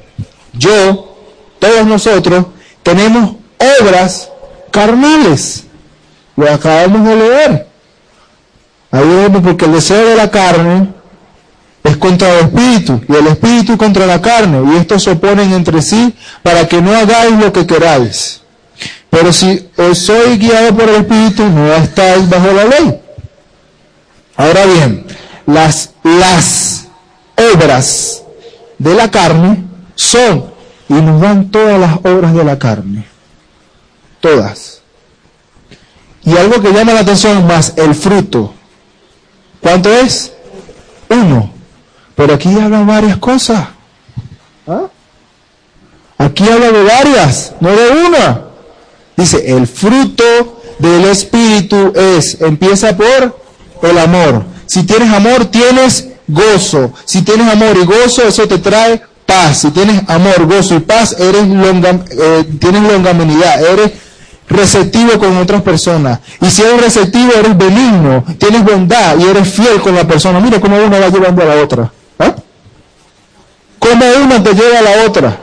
todos nosotros, tenemos obras carnales. Lo acabamos de leer. Ahí vemos porque el deseo de la carne es contra el espíritu, y el espíritu contra la carne, y estos se oponen entre sí para que no hagáis lo que queráis. Pero si os soy guiado por el espíritu, no estáis bajo la ley. Ahora bien, las obras de la carne son, y nos dan todas las obras de la carne. Todas. Y algo que llama la atención más, el fruto. ¿Cuánto es? 1. Pero aquí hablan varias cosas. ¿Ah? Aquí habla de varias, no de una. Dice, el fruto del Espíritu empieza por el amor. Si tienes amor, tienes gozo. Si tienes amor y gozo, eso te trae paz. Si tienes amor, gozo y paz, tienes longanimidad, eres receptivo con otras personas. Y si eres receptivo, eres benigno, tienes bondad y eres fiel con la persona. Mira cómo una va llevando a la otra. ¿Ah? Cómo una te lleva a la otra.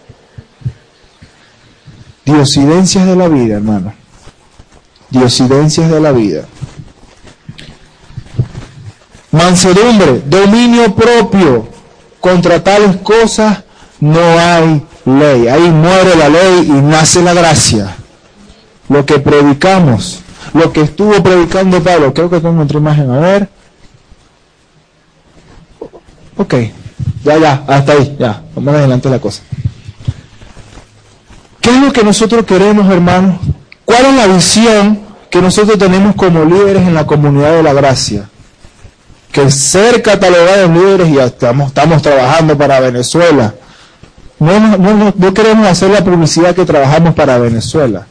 Diosidencias de la vida, hermano. Diosidencias de la vida. Mansedumbre, dominio propio. Contra tales cosas no hay ley. Ahí muere la ley y nace la gracia. Lo que predicamos, lo que estuvo predicando Pablo, creo que tengo otra imagen, a ver. Ok, ya, hasta ahí, ya, vamos adelante la cosa. ¿Qué es lo que nosotros queremos, hermanos? ¿Cuál es la visión que nosotros tenemos como líderes en la comunidad de la gracia? Que ser catalogados líderes, y estamos trabajando para Venezuela. No queremos hacer la publicidad que trabajamos para Venezuela.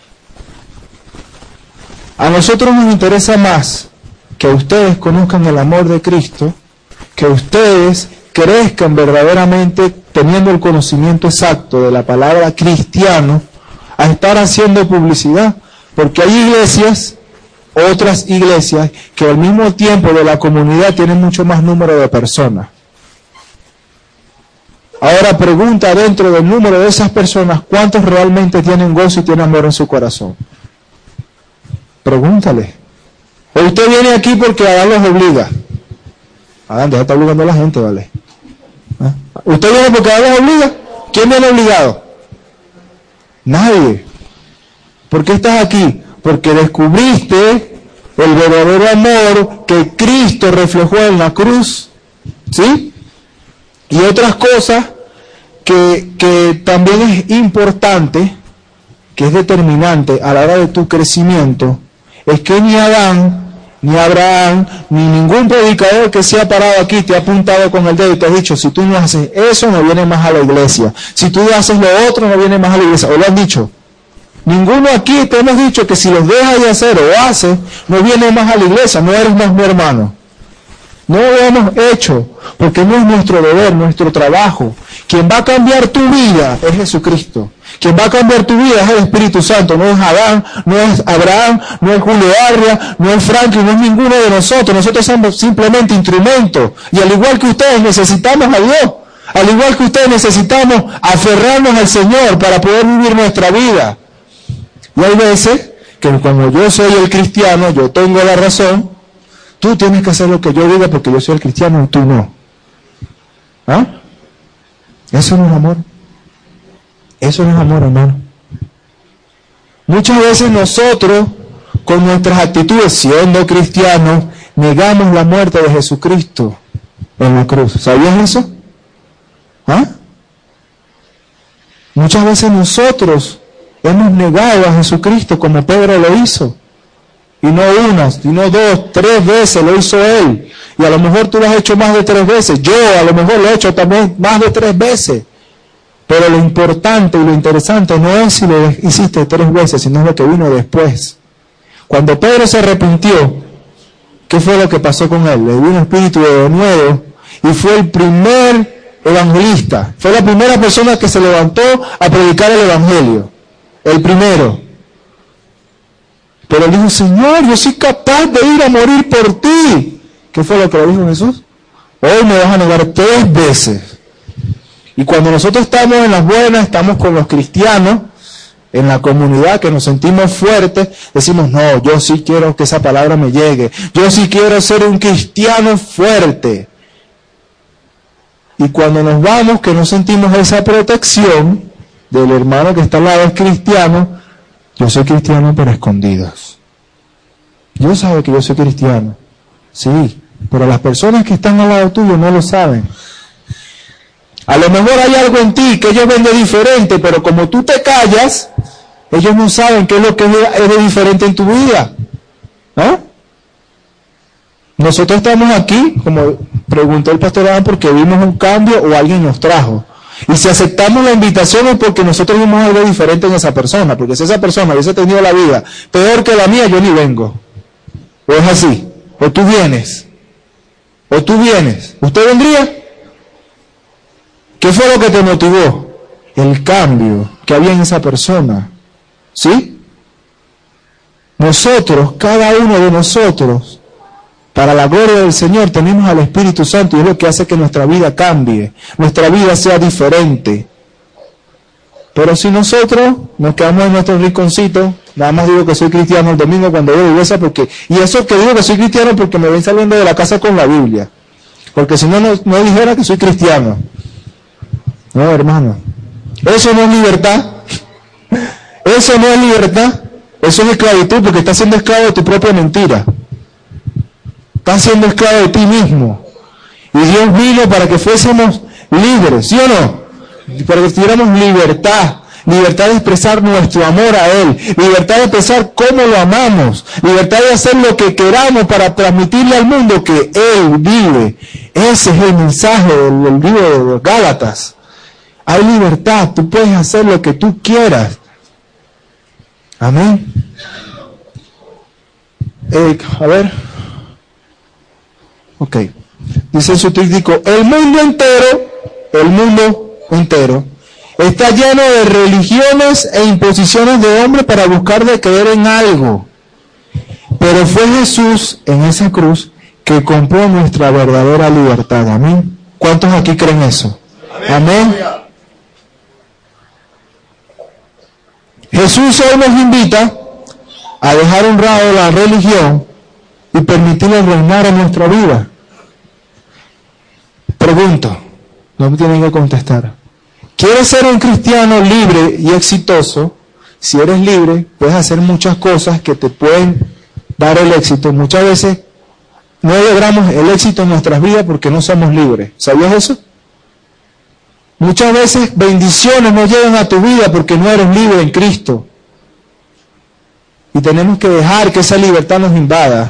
A nosotros nos interesa más que ustedes conozcan el amor de Cristo, que ustedes crezcan verdaderamente teniendo el conocimiento exacto de la palabra cristiano, a estar haciendo publicidad, porque hay iglesias, otras iglesias, que al mismo tiempo de la comunidad tienen mucho más número de personas. Ahora pregunta dentro del número de esas personas, ¿cuántos realmente tienen gozo y tienen amor en su corazón? Pregúntale. O usted viene aquí porque Adán los obliga. Adán, deja de estar obligando a la gente, ¿vale? ¿Ah? ¿Usted viene porque Adán los obliga? ¿Quién viene obligado? Nadie. ¿Por qué estás aquí? Porque descubriste el verdadero amor que Cristo reflejó en la cruz, ¿sí? Y otras cosas que también es importante, que es determinante a la hora de tu crecimiento, es que ni Adán, ni Abraham, ni ningún predicador que se ha parado aquí te ha apuntado con el dedo y te ha dicho, si tú no haces eso, no vienes más a la iglesia. Si tú haces lo otro, no vienes más a la iglesia. ¿O lo han dicho? Ninguno aquí te hemos dicho que si los dejas de hacer o haces, no vienes más a la iglesia, no eres más mi hermano. No lo hemos hecho, porque no es nuestro deber, nuestro trabajo. Quien va a cambiar tu vida es Jesucristo. Quien va a cambiar tu vida es el Espíritu Santo, no es Adán, no es Abraham, no es Julio Arria, no es Franklin, no es ninguno de nosotros. Nosotros somos simplemente instrumentos. Y al igual que ustedes necesitamos a Dios, al igual que ustedes necesitamos aferrarnos al Señor para poder vivir nuestra vida. Y hay veces que como yo soy el cristiano, yo tengo la razón, tú tienes que hacer lo que yo diga porque yo soy el cristiano y tú no. ¿Ah? Eso no es amor. Eso no es amor, hermano. Muchas veces nosotros, con nuestras actitudes, siendo cristianos, negamos la muerte de Jesucristo en la cruz. ¿Sabías eso? ¿Ah? Muchas veces nosotros hemos negado a Jesucristo como Pedro lo hizo. Y no una, sino 2, 3 veces lo hizo él. Y a lo mejor tú lo has hecho más de 3 veces. Yo a lo mejor lo he hecho también más de 3 veces. Pero lo importante y lo interesante no es si lo hiciste 3 veces, sino lo que vino después. Cuando Pedro se arrepintió, ¿qué fue lo que pasó con él? Le dio un espíritu de nuevo y fue el primer evangelista. Fue la primera persona que se levantó a predicar el evangelio. El primero. Pero él dijo, Señor, yo soy capaz de ir a morir por ti. ¿Qué fue lo que le dijo Jesús? Hoy me vas a negar 3 veces. Y cuando nosotros estamos en las buenas, estamos con los cristianos, en la comunidad, que nos sentimos fuertes, decimos, no, yo sí quiero que esa palabra me llegue. Yo sí quiero ser un cristiano fuerte. Y cuando nos vamos, que no sentimos esa protección del hermano que está al lado es cristiano, yo soy cristiano pero escondidos. Dios sabe que yo soy cristiano, sí, Pero las personas que están al lado tuyo no lo saben. A lo mejor hay algo en ti que ellos ven de diferente, pero como tú te callas, ellos no saben qué es lo que es de diferente en tu vida. ¿No? Nosotros estamos aquí, como preguntó el pastor Adán, porque vimos un cambio o alguien nos trajo. Y si aceptamos la invitación es porque nosotros vimos algo diferente en esa persona, porque si esa persona hubiese tenido la vida peor que la mía, yo ni vengo. O es así, o tú vienes, ¿usted vendría? ¿Qué fue lo que te motivó? El cambio que había en esa persona, ¿sí? Nosotros, cada uno de nosotros, para la gloria del Señor, tenemos al Espíritu Santo y es lo que hace que nuestra vida cambie, nuestra vida sea diferente. Pero si nosotros nos quedamos en nuestro rinconcito, nada más digo que soy cristiano el domingo cuando voy a la iglesia, y eso que digo que soy cristiano porque me ven saliendo de la casa con la Biblia, porque si no, no dijera que soy cristiano. No, hermano, eso no es libertad, eso no es libertad, eso es esclavitud, porque estás siendo esclavo de tu propia mentira. Estás siendo esclavo de ti mismo. Y Dios vino para que fuésemos libres, ¿sí o no? Para que tuviéramos libertad. Libertad de expresar nuestro amor a Él. Libertad de expresar cómo lo amamos. Libertad de hacer lo que queramos para transmitirle al mundo que Él vive. Ese es el mensaje del libro de los Gálatas. Hay libertad. Tú puedes hacer lo que tú quieras. Amén. A ver. Ok. Dice el subtítulo, el mundo entero está lleno de religiones e imposiciones de hombres para buscar de creer en algo. Pero fue Jesús en esa cruz que compró nuestra verdadera libertad. Amén. ¿Cuántos aquí creen eso? Amén. Jesús hoy nos invita a dejar un lado la religión y permitirle reinar en nuestra vida. Pregunto, no me tienen que contestar. ¿Quieres ser un cristiano libre y exitoso? Si eres libre, puedes hacer muchas cosas que te pueden dar el éxito. Muchas veces no logramos el éxito en nuestras vidas porque no somos libres. ¿Sabías eso? Muchas veces bendiciones no llegan a tu vida porque no eres libre en Cristo. Y tenemos que dejar que esa libertad nos invada.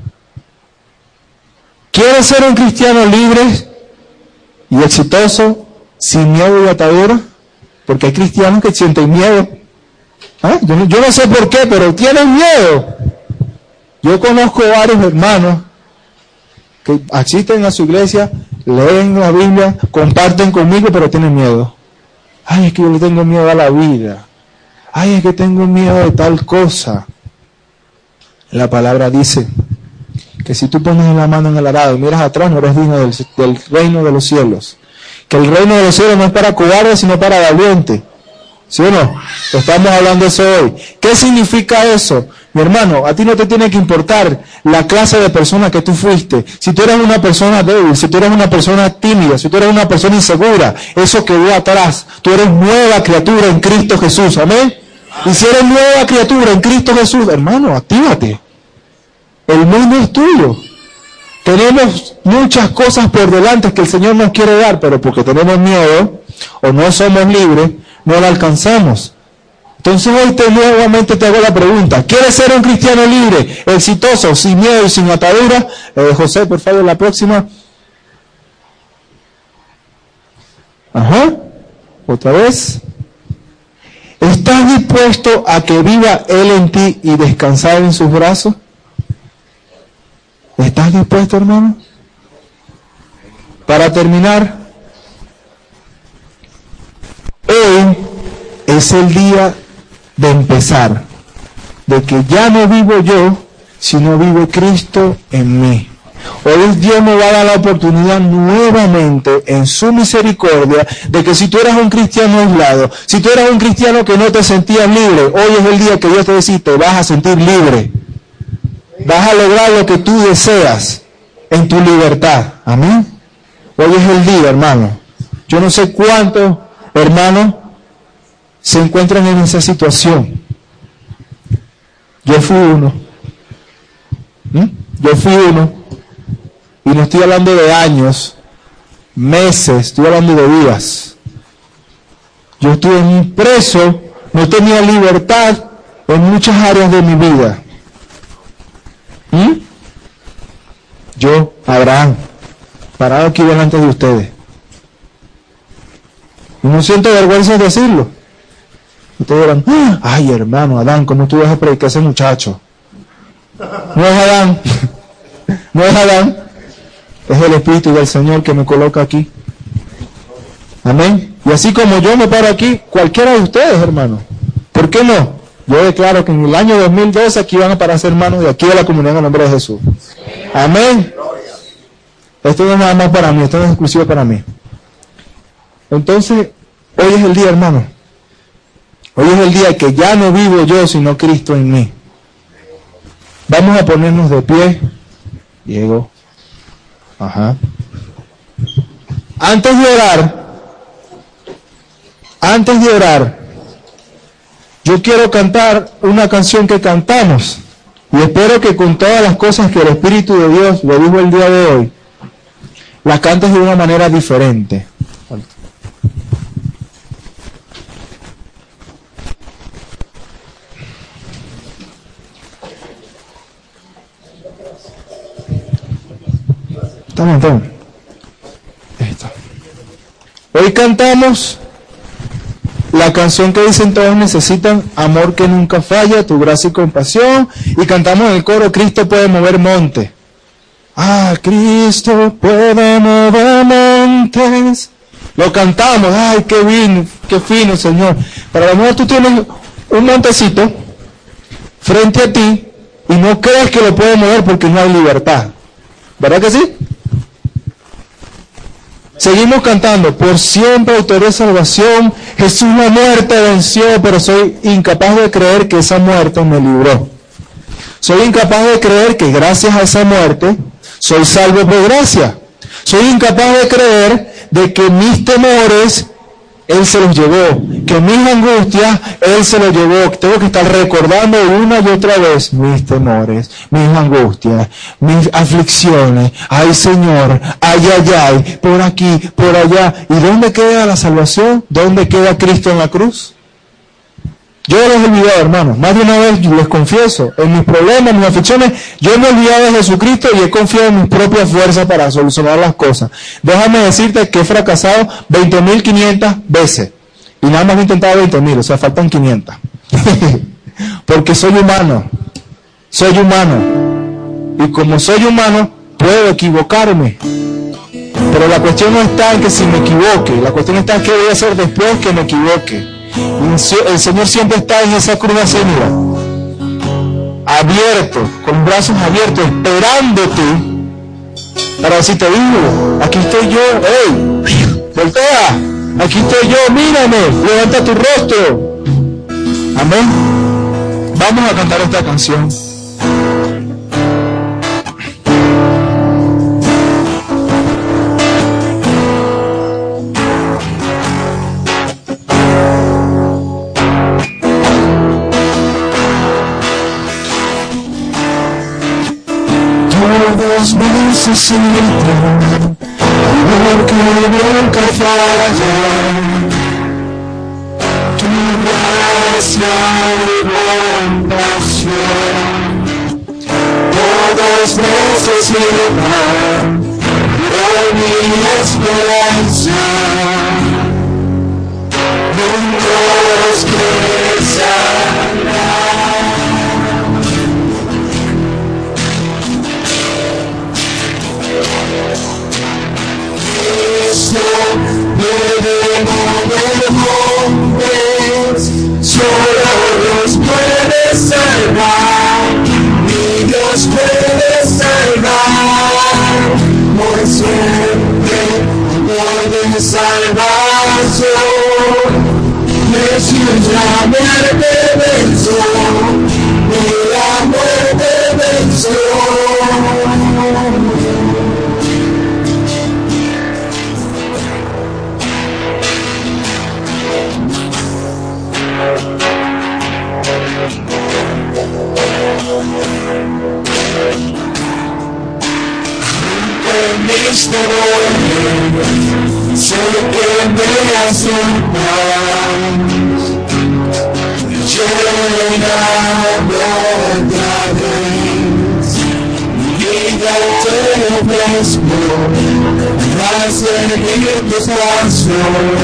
¿Quieres ser un cristiano libre y exitoso sin miedo y atadura? Porque hay cristianos que sienten miedo. ¿Ah? Yo no sé por qué, pero tienen miedo. Yo conozco varios hermanos que asisten a su iglesia, leen la Biblia, comparten conmigo, pero tienen miedo. Ay, es que yo le tengo miedo a la vida. Ay, es que tengo miedo de tal cosa. La palabra dice que si tú pones la mano en el arado y miras atrás, no eres digno del reino de los cielos. Que el reino de los cielos no es para cobardes, sino para valientes. ¿Sí o no? Estamos hablando de eso hoy. ¿Qué significa eso? Mi hermano, a ti no te tiene que importar la clase de persona que tú fuiste. Si tú eres una persona débil, si tú eres una persona tímida, si tú eres una persona insegura, eso quedó atrás. Tú eres nueva criatura en Cristo Jesús. Amén. Y si eres nueva criatura en Cristo Jesús, hermano, actívate. El mundo es tuyo. Tenemos muchas cosas por delante que el Señor nos quiere dar, pero porque tenemos miedo o no somos libres, no la alcanzamos. Entonces hoy nuevamente te hago la pregunta, ¿quieres ser un cristiano libre, exitoso, sin miedo y sin atadura? José, por favor, la próxima. Ajá, otra vez. ¿Estás dispuesto a que viva Él en ti y descansar en sus brazos? ¿Estás dispuesto, hermano? Para terminar, hoy es el día de empezar, de que ya no vivo yo, sino vive Cristo en mí. Hoy Dios me va a dar la oportunidad nuevamente, en su misericordia, de que si tú eras un cristiano aislado, si tú eras un cristiano que no te sentías libre, hoy es el día que Dios te dice, te vas a sentir libre. Vas a lograr lo que tú deseas en tu libertad. Amén. Hoy es el día, hermano. Yo no sé cuántos hermanos se encuentran en esa situación. Yo fui uno. Yo fui uno. Y no estoy hablando de años, meses, estoy hablando de días. Yo estuve preso, no tenía libertad en muchas áreas de mi vida. Yo, Abraham, parado aquí delante de ustedes. Y no siento vergüenza de decirlo. Ustedes dirán, ay hermano, Adán, ¿cómo tú vas a predicar a ese muchacho? No es Adán, no es Adán, es el Espíritu del Señor que me coloca aquí. Amén. Y así como yo me paro aquí, cualquiera de ustedes, hermano, ¿por qué no? Yo declaro que en el año 2012 aquí van a pararse hermanos de aquí de la comunidad en el nombre de Jesús. Amén. Esto no es nada más para mí, esto no es exclusivo para mí. Entonces, hoy es el día, hermano. Hoy es el día que ya no vivo yo, sino Cristo en mí. Vamos a ponernos de pie. Diego. Ajá. Antes de orar, yo quiero cantar una canción que cantamos. Y espero que con todas las cosas que el Espíritu de Dios le dijo el día de hoy, la cantes de una manera diferente. Estamos. Hoy cantamos la canción que dicen todos necesitan, amor que nunca falla, tu gracia y compasión, y cantamos en el coro, Cristo puede mover montes. Ah, Cristo puede mover montes. Lo cantamos, ay, qué fino, Señor. Pero a lo mejor tú tienes un montecito frente a ti y no crees que lo puede mover porque no hay libertad. ¿Verdad que sí? Seguimos cantando, por siempre autoridad de salvación, Jesús la muerte venció, pero soy incapaz de creer que esa muerte me libró. Soy incapaz de creer que gracias a esa muerte soy salvo por gracia. Soy incapaz de creer de que mis temores Él se los llevó, que mis angustias Él se los llevó. Tengo que estar recordando una y otra vez mis temores, mis angustias, mis aflicciones. Ay Señor, ay, por aquí, por allá. ¿Y dónde queda la salvación? ¿Dónde queda Cristo en la cruz? Yo los he olvidado, hermanos. Más de una vez les confieso, en mis problemas, mis aflicciones, yo me he olvidado de Jesucristo y he confiado en mis propias fuerzas para solucionar las cosas. Déjame decirte que he fracasado 20.500 veces. Y nada más he intentado 20.000, o sea, faltan 500. Porque soy humano. Soy humano. Y como soy humano, puedo equivocarme. Pero la cuestión no está en que si me equivoque. La cuestión está en qué voy a hacer después que me equivoque. El Señor siempre está en esa cruz así, mira, abierto, con brazos abiertos, esperándote para decirte, hijo, aquí estoy yo, hey, voltea, aquí estoy yo, mírame, levanta tu rostro. Amén. Vamos a cantar esta canción. Todos necesitan amor que nunca falla, tu gracia y compasión. Todos necesitan de mi esperanza, un Dios que sana. Puede mover montes, solo Dios puede salvar, mi Dios puede salvar, por siempre puede salvación. Jesús la muerte venció, y la muerte venció. Cristo, sé que me aceptas, lléname otra vez, vida te ofrezco, para seguir tu paso,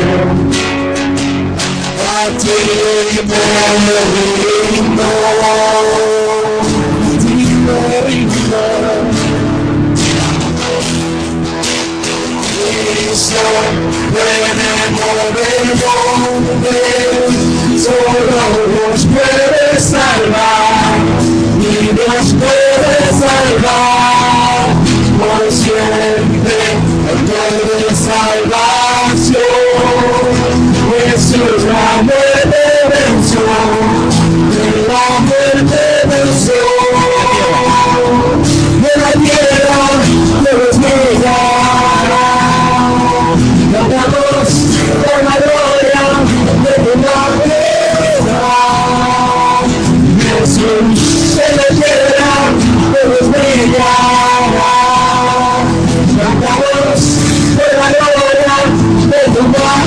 a ti me rindo, solo Dios puede salvar, y Dios puede salvar por siempre, autor de salvación. Jesús la muerte venció, la muerte venció, de la tierra nos llegará. Cantamos por la gloria de tu majestad. Jesús se la tierra nos brillará. Cantamos por la gloria de tu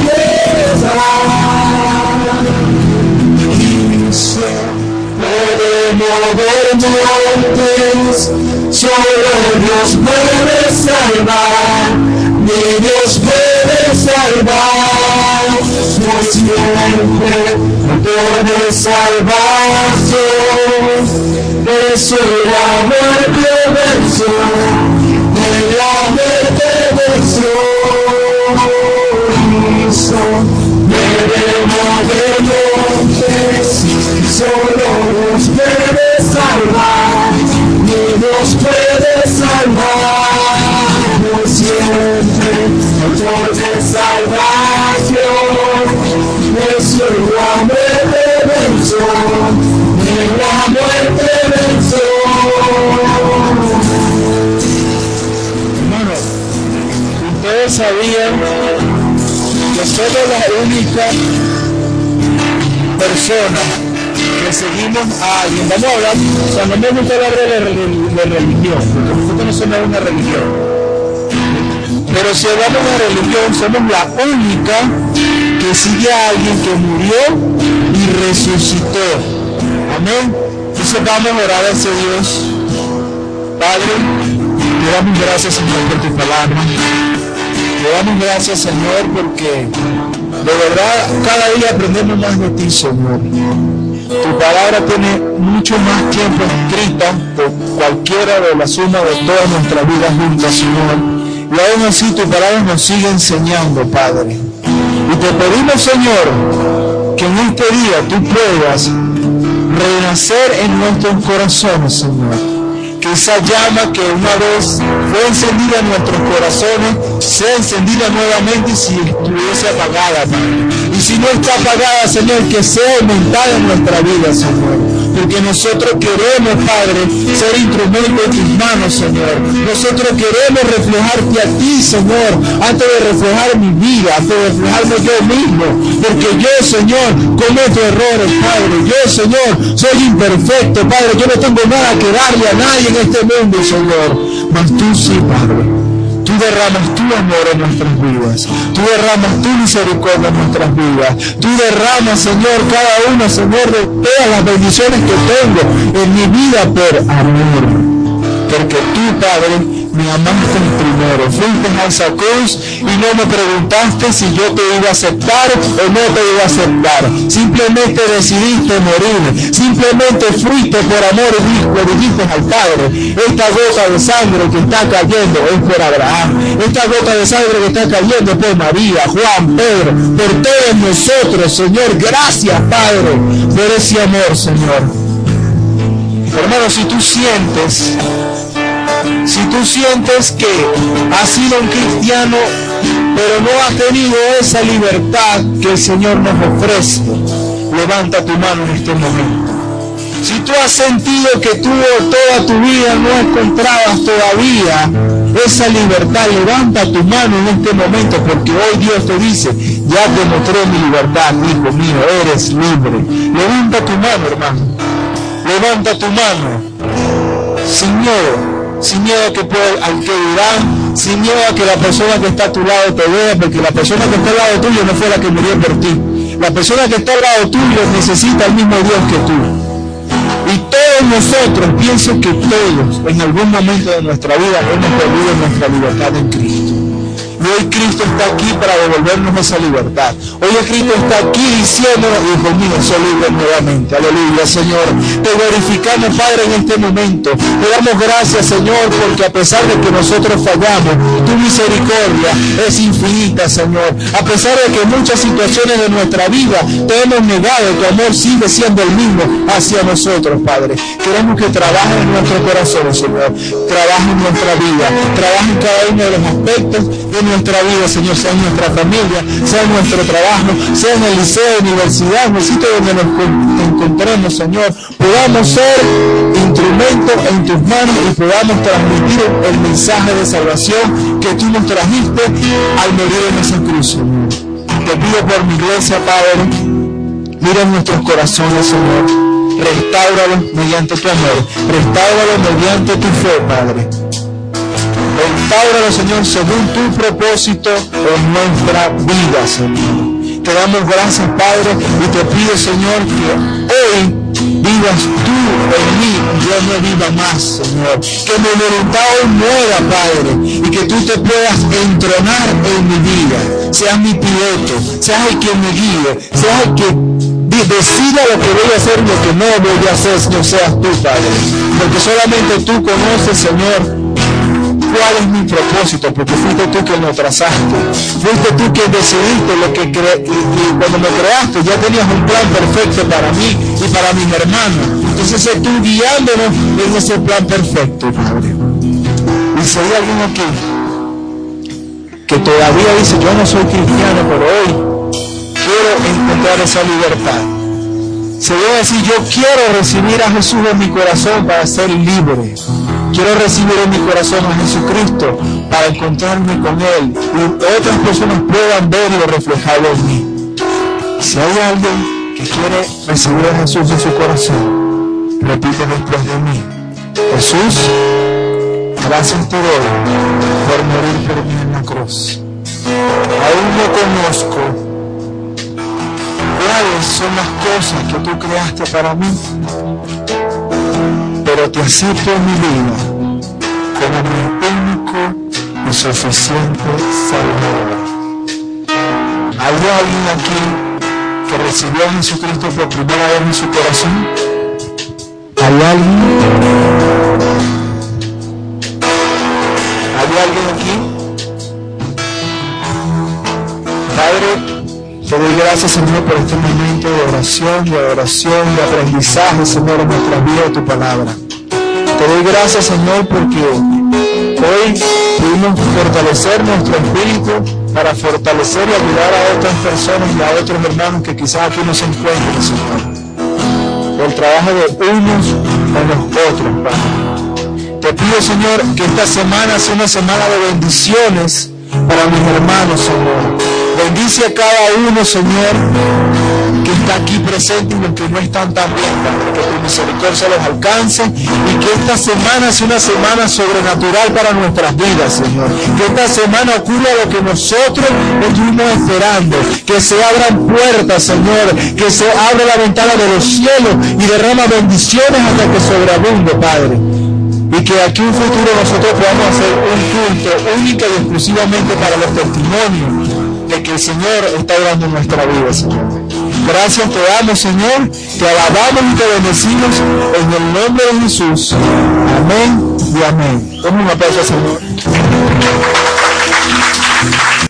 majestad. Cristo puede mover montes, solo Dios puede salvar. Mi Dios puede salvar, por siempre, autor de salvación. Jesús la muerte venció, la muerte venció. Cristo debe mover montes, solo Dios puede salvar. Mi Dios puede salvar, por siempre, autor de salvación. Jesús la muerte venció, la muerte venció. Hermanos, ustedes sabían que somos la única persona que seguimos a alguien. Vamos a hablar, o sea, no me gusta hablar de religión, porque nosotros no somos una religión. Pero si hablamos de religión, somos la única que sigue a alguien que murió y resucitó. Amén. Entonces vamos a orar a ese Dios. Padre, te damos gracias, Señor, por tu palabra. Te damos gracias, Señor, porque de verdad cada día aprendemos más de ti, Señor. Tu palabra tiene mucho más tiempo escrita que cualquiera de la suma de todas nuestras vidas juntas, Señor. Y aún así tu palabra nos sigue enseñando, Padre. Y te pedimos, Señor, que en este día tú puedas renacer en nuestros corazones, Señor. Que esa llama que una vez fue encendida en nuestros corazones sea encendida nuevamente y si estuviese apagada, Padre. Y si no está apagada, Señor, que sea aumentada en nuestra vida, Señor. Porque nosotros queremos, Padre, ser instrumento en tus manos, Señor. Nosotros queremos reflejarte a ti, Señor, antes de reflejar mi vida, antes de reflejarme yo mismo. Porque yo, Señor, cometo errores, Padre. Yo, Señor, soy imperfecto, Padre. Yo no tengo nada que darle a nadie en este mundo, Señor. Mas tú sí, Padre. Tú derramas tu amor en nuestras vidas. Tú derramas tu misericordia en nuestras vidas. Tú derramas, Señor, cada uno, Señor, de todas las bendiciones que tengo en mi vida por amor. Porque tú, Padre, me amaste primero. Fuiste a esa cruz y no me preguntaste si yo te iba a aceptar o no te iba a aceptar. Simplemente decidiste morir. Simplemente fuiste por amor y le dijiste al Padre: esta gota de sangre que está cayendo es por Abraham. Esta gota de sangre que está cayendo es por María, Juan, Pedro, por todos nosotros, Señor. Gracias, Padre, por ese amor, Señor. Hermano, si tú sientes que has sido un cristiano, pero no has tenido esa libertad que el Señor nos ofrece, levanta tu mano en este momento. Si tú has sentido que tú toda tu vida no encontrabas todavía esa libertad, levanta tu mano en este momento, porque hoy Dios te dice: ya te mostré mi libertad, hijo mío, eres libre. Levanta tu mano, hermano. Levanta tu mano. Sin miedo que al que dirán, sin miedo a que la persona que está a tu lado te vea, porque la persona que está al lado tuyo no fue la que murió por ti. La persona que está al lado tuyo necesita al mismo Dios que tú. Y todos nosotros, pienso que todos, en algún momento de nuestra vida hemos perdido nuestra libertad en Cristo. Y hoy Cristo está aquí para devolvernos esa libertad. Hoy Cristo está aquí diciéndonos, hijo mío, soy libre nuevamente. Aleluya, Señor. Te glorificamos, Padre, en este momento. Te damos gracias, Señor, porque a pesar de que nosotros fallamos, tu misericordia es infinita, Señor. A pesar de que muchas situaciones de nuestra vida te hemos negado, tu amor sigue siendo el mismo hacia nosotros, Padre. Queremos que trabajes en nuestro corazón, Señor. Trabaje en nuestra vida. Trabaje en cada uno de los aspectos de nuestra vida, Señor, sea en nuestra familia, sea en nuestro trabajo, sea en el liceo, universidad, en el sitio donde nos encontremos, Señor, podamos ser instrumentos en tus manos y podamos transmitir el mensaje de salvación que tú nos trajiste al morir en esa cruz, Señor. Te pido por mi iglesia, Padre, mira en nuestros corazones, Señor, restáuralos mediante tu amor, restáuralos mediante tu fe, Padre. Restáuralo, Señor, según tu propósito en nuestra vida, Señor. Te damos gracias, Padre, y te pido, Señor, que hoy vivas tú en mí y yo no viva más, Señor. Que mi voluntad hoy muera, Padre, y que tú te puedas entronar en mi vida. Seas mi piloto, seas el que me guíe, seas el que decida lo que voy a hacer y lo que no voy a hacer, Señor, seas tú, Padre. Porque solamente tú conoces, Señor, cuál es mi propósito, porque fuiste tú quien lo trazaste, fuiste tú quien decidiste lo que y cuando me creaste ya tenías un plan perfecto para mí y para mis hermanos. Entonces es tú guiándonos en ese plan perfecto, Padre. Y si hay alguien aquí que todavía dice, yo no soy cristiano, pero hoy quiero encontrar esa libertad, se debe decir, yo quiero recibir a Jesús en mi corazón para ser libre. Quiero recibir en mi corazón a Jesucristo para encontrarme con Él y otras personas puedan verlo reflejado en mí. Si hay alguien que quiere recibir a Jesús en su corazón, repite después de mí: Jesús, gracias te doy por morir por mí en la cruz. Aún no conozco cuáles son las cosas que tú creaste para mí, pero te acepto en mi vida como mi único y suficiente Salvador. ¿Hay alguien aquí que recibió a Jesucristo por primera vez en su corazón? ¿Hay alguien? ¿Hay alguien aquí? Padre, te doy gracias, Señor, por este momento de oración, de adoración, de aprendizaje, Señor, en nuestra vida de tu palabra. Te doy gracias, Señor, porque hoy pudimos fortalecer nuestro espíritu para fortalecer y ayudar a otras personas y a otros hermanos que quizás aquí no se encuentren, Señor. El trabajo de unos con los otros, Padre. Te pido, Señor, que esta semana sea una semana de bendiciones para mis hermanos, Señor. Bendice a cada uno, Señor, que está aquí presente y los que no están también, Padre, que tu misericordia los alcance y que esta semana sea una semana sobrenatural para nuestras vidas, Señor. Que esta semana ocurra lo que nosotros estuvimos esperando, que se abran puertas, Señor, que se abra la ventana de los cielos y derrama bendiciones hasta que sobreabunde, Padre. Y que aquí en un futuro nosotros podamos hacer un culto único y exclusivamente para los testimonios de que el Señor está obrando en nuestra vida, Señor. Gracias te damos, Señor, te alabamos y te bendecimos en el nombre de Jesús. Amén y amén. Demos un aplauso al Señor.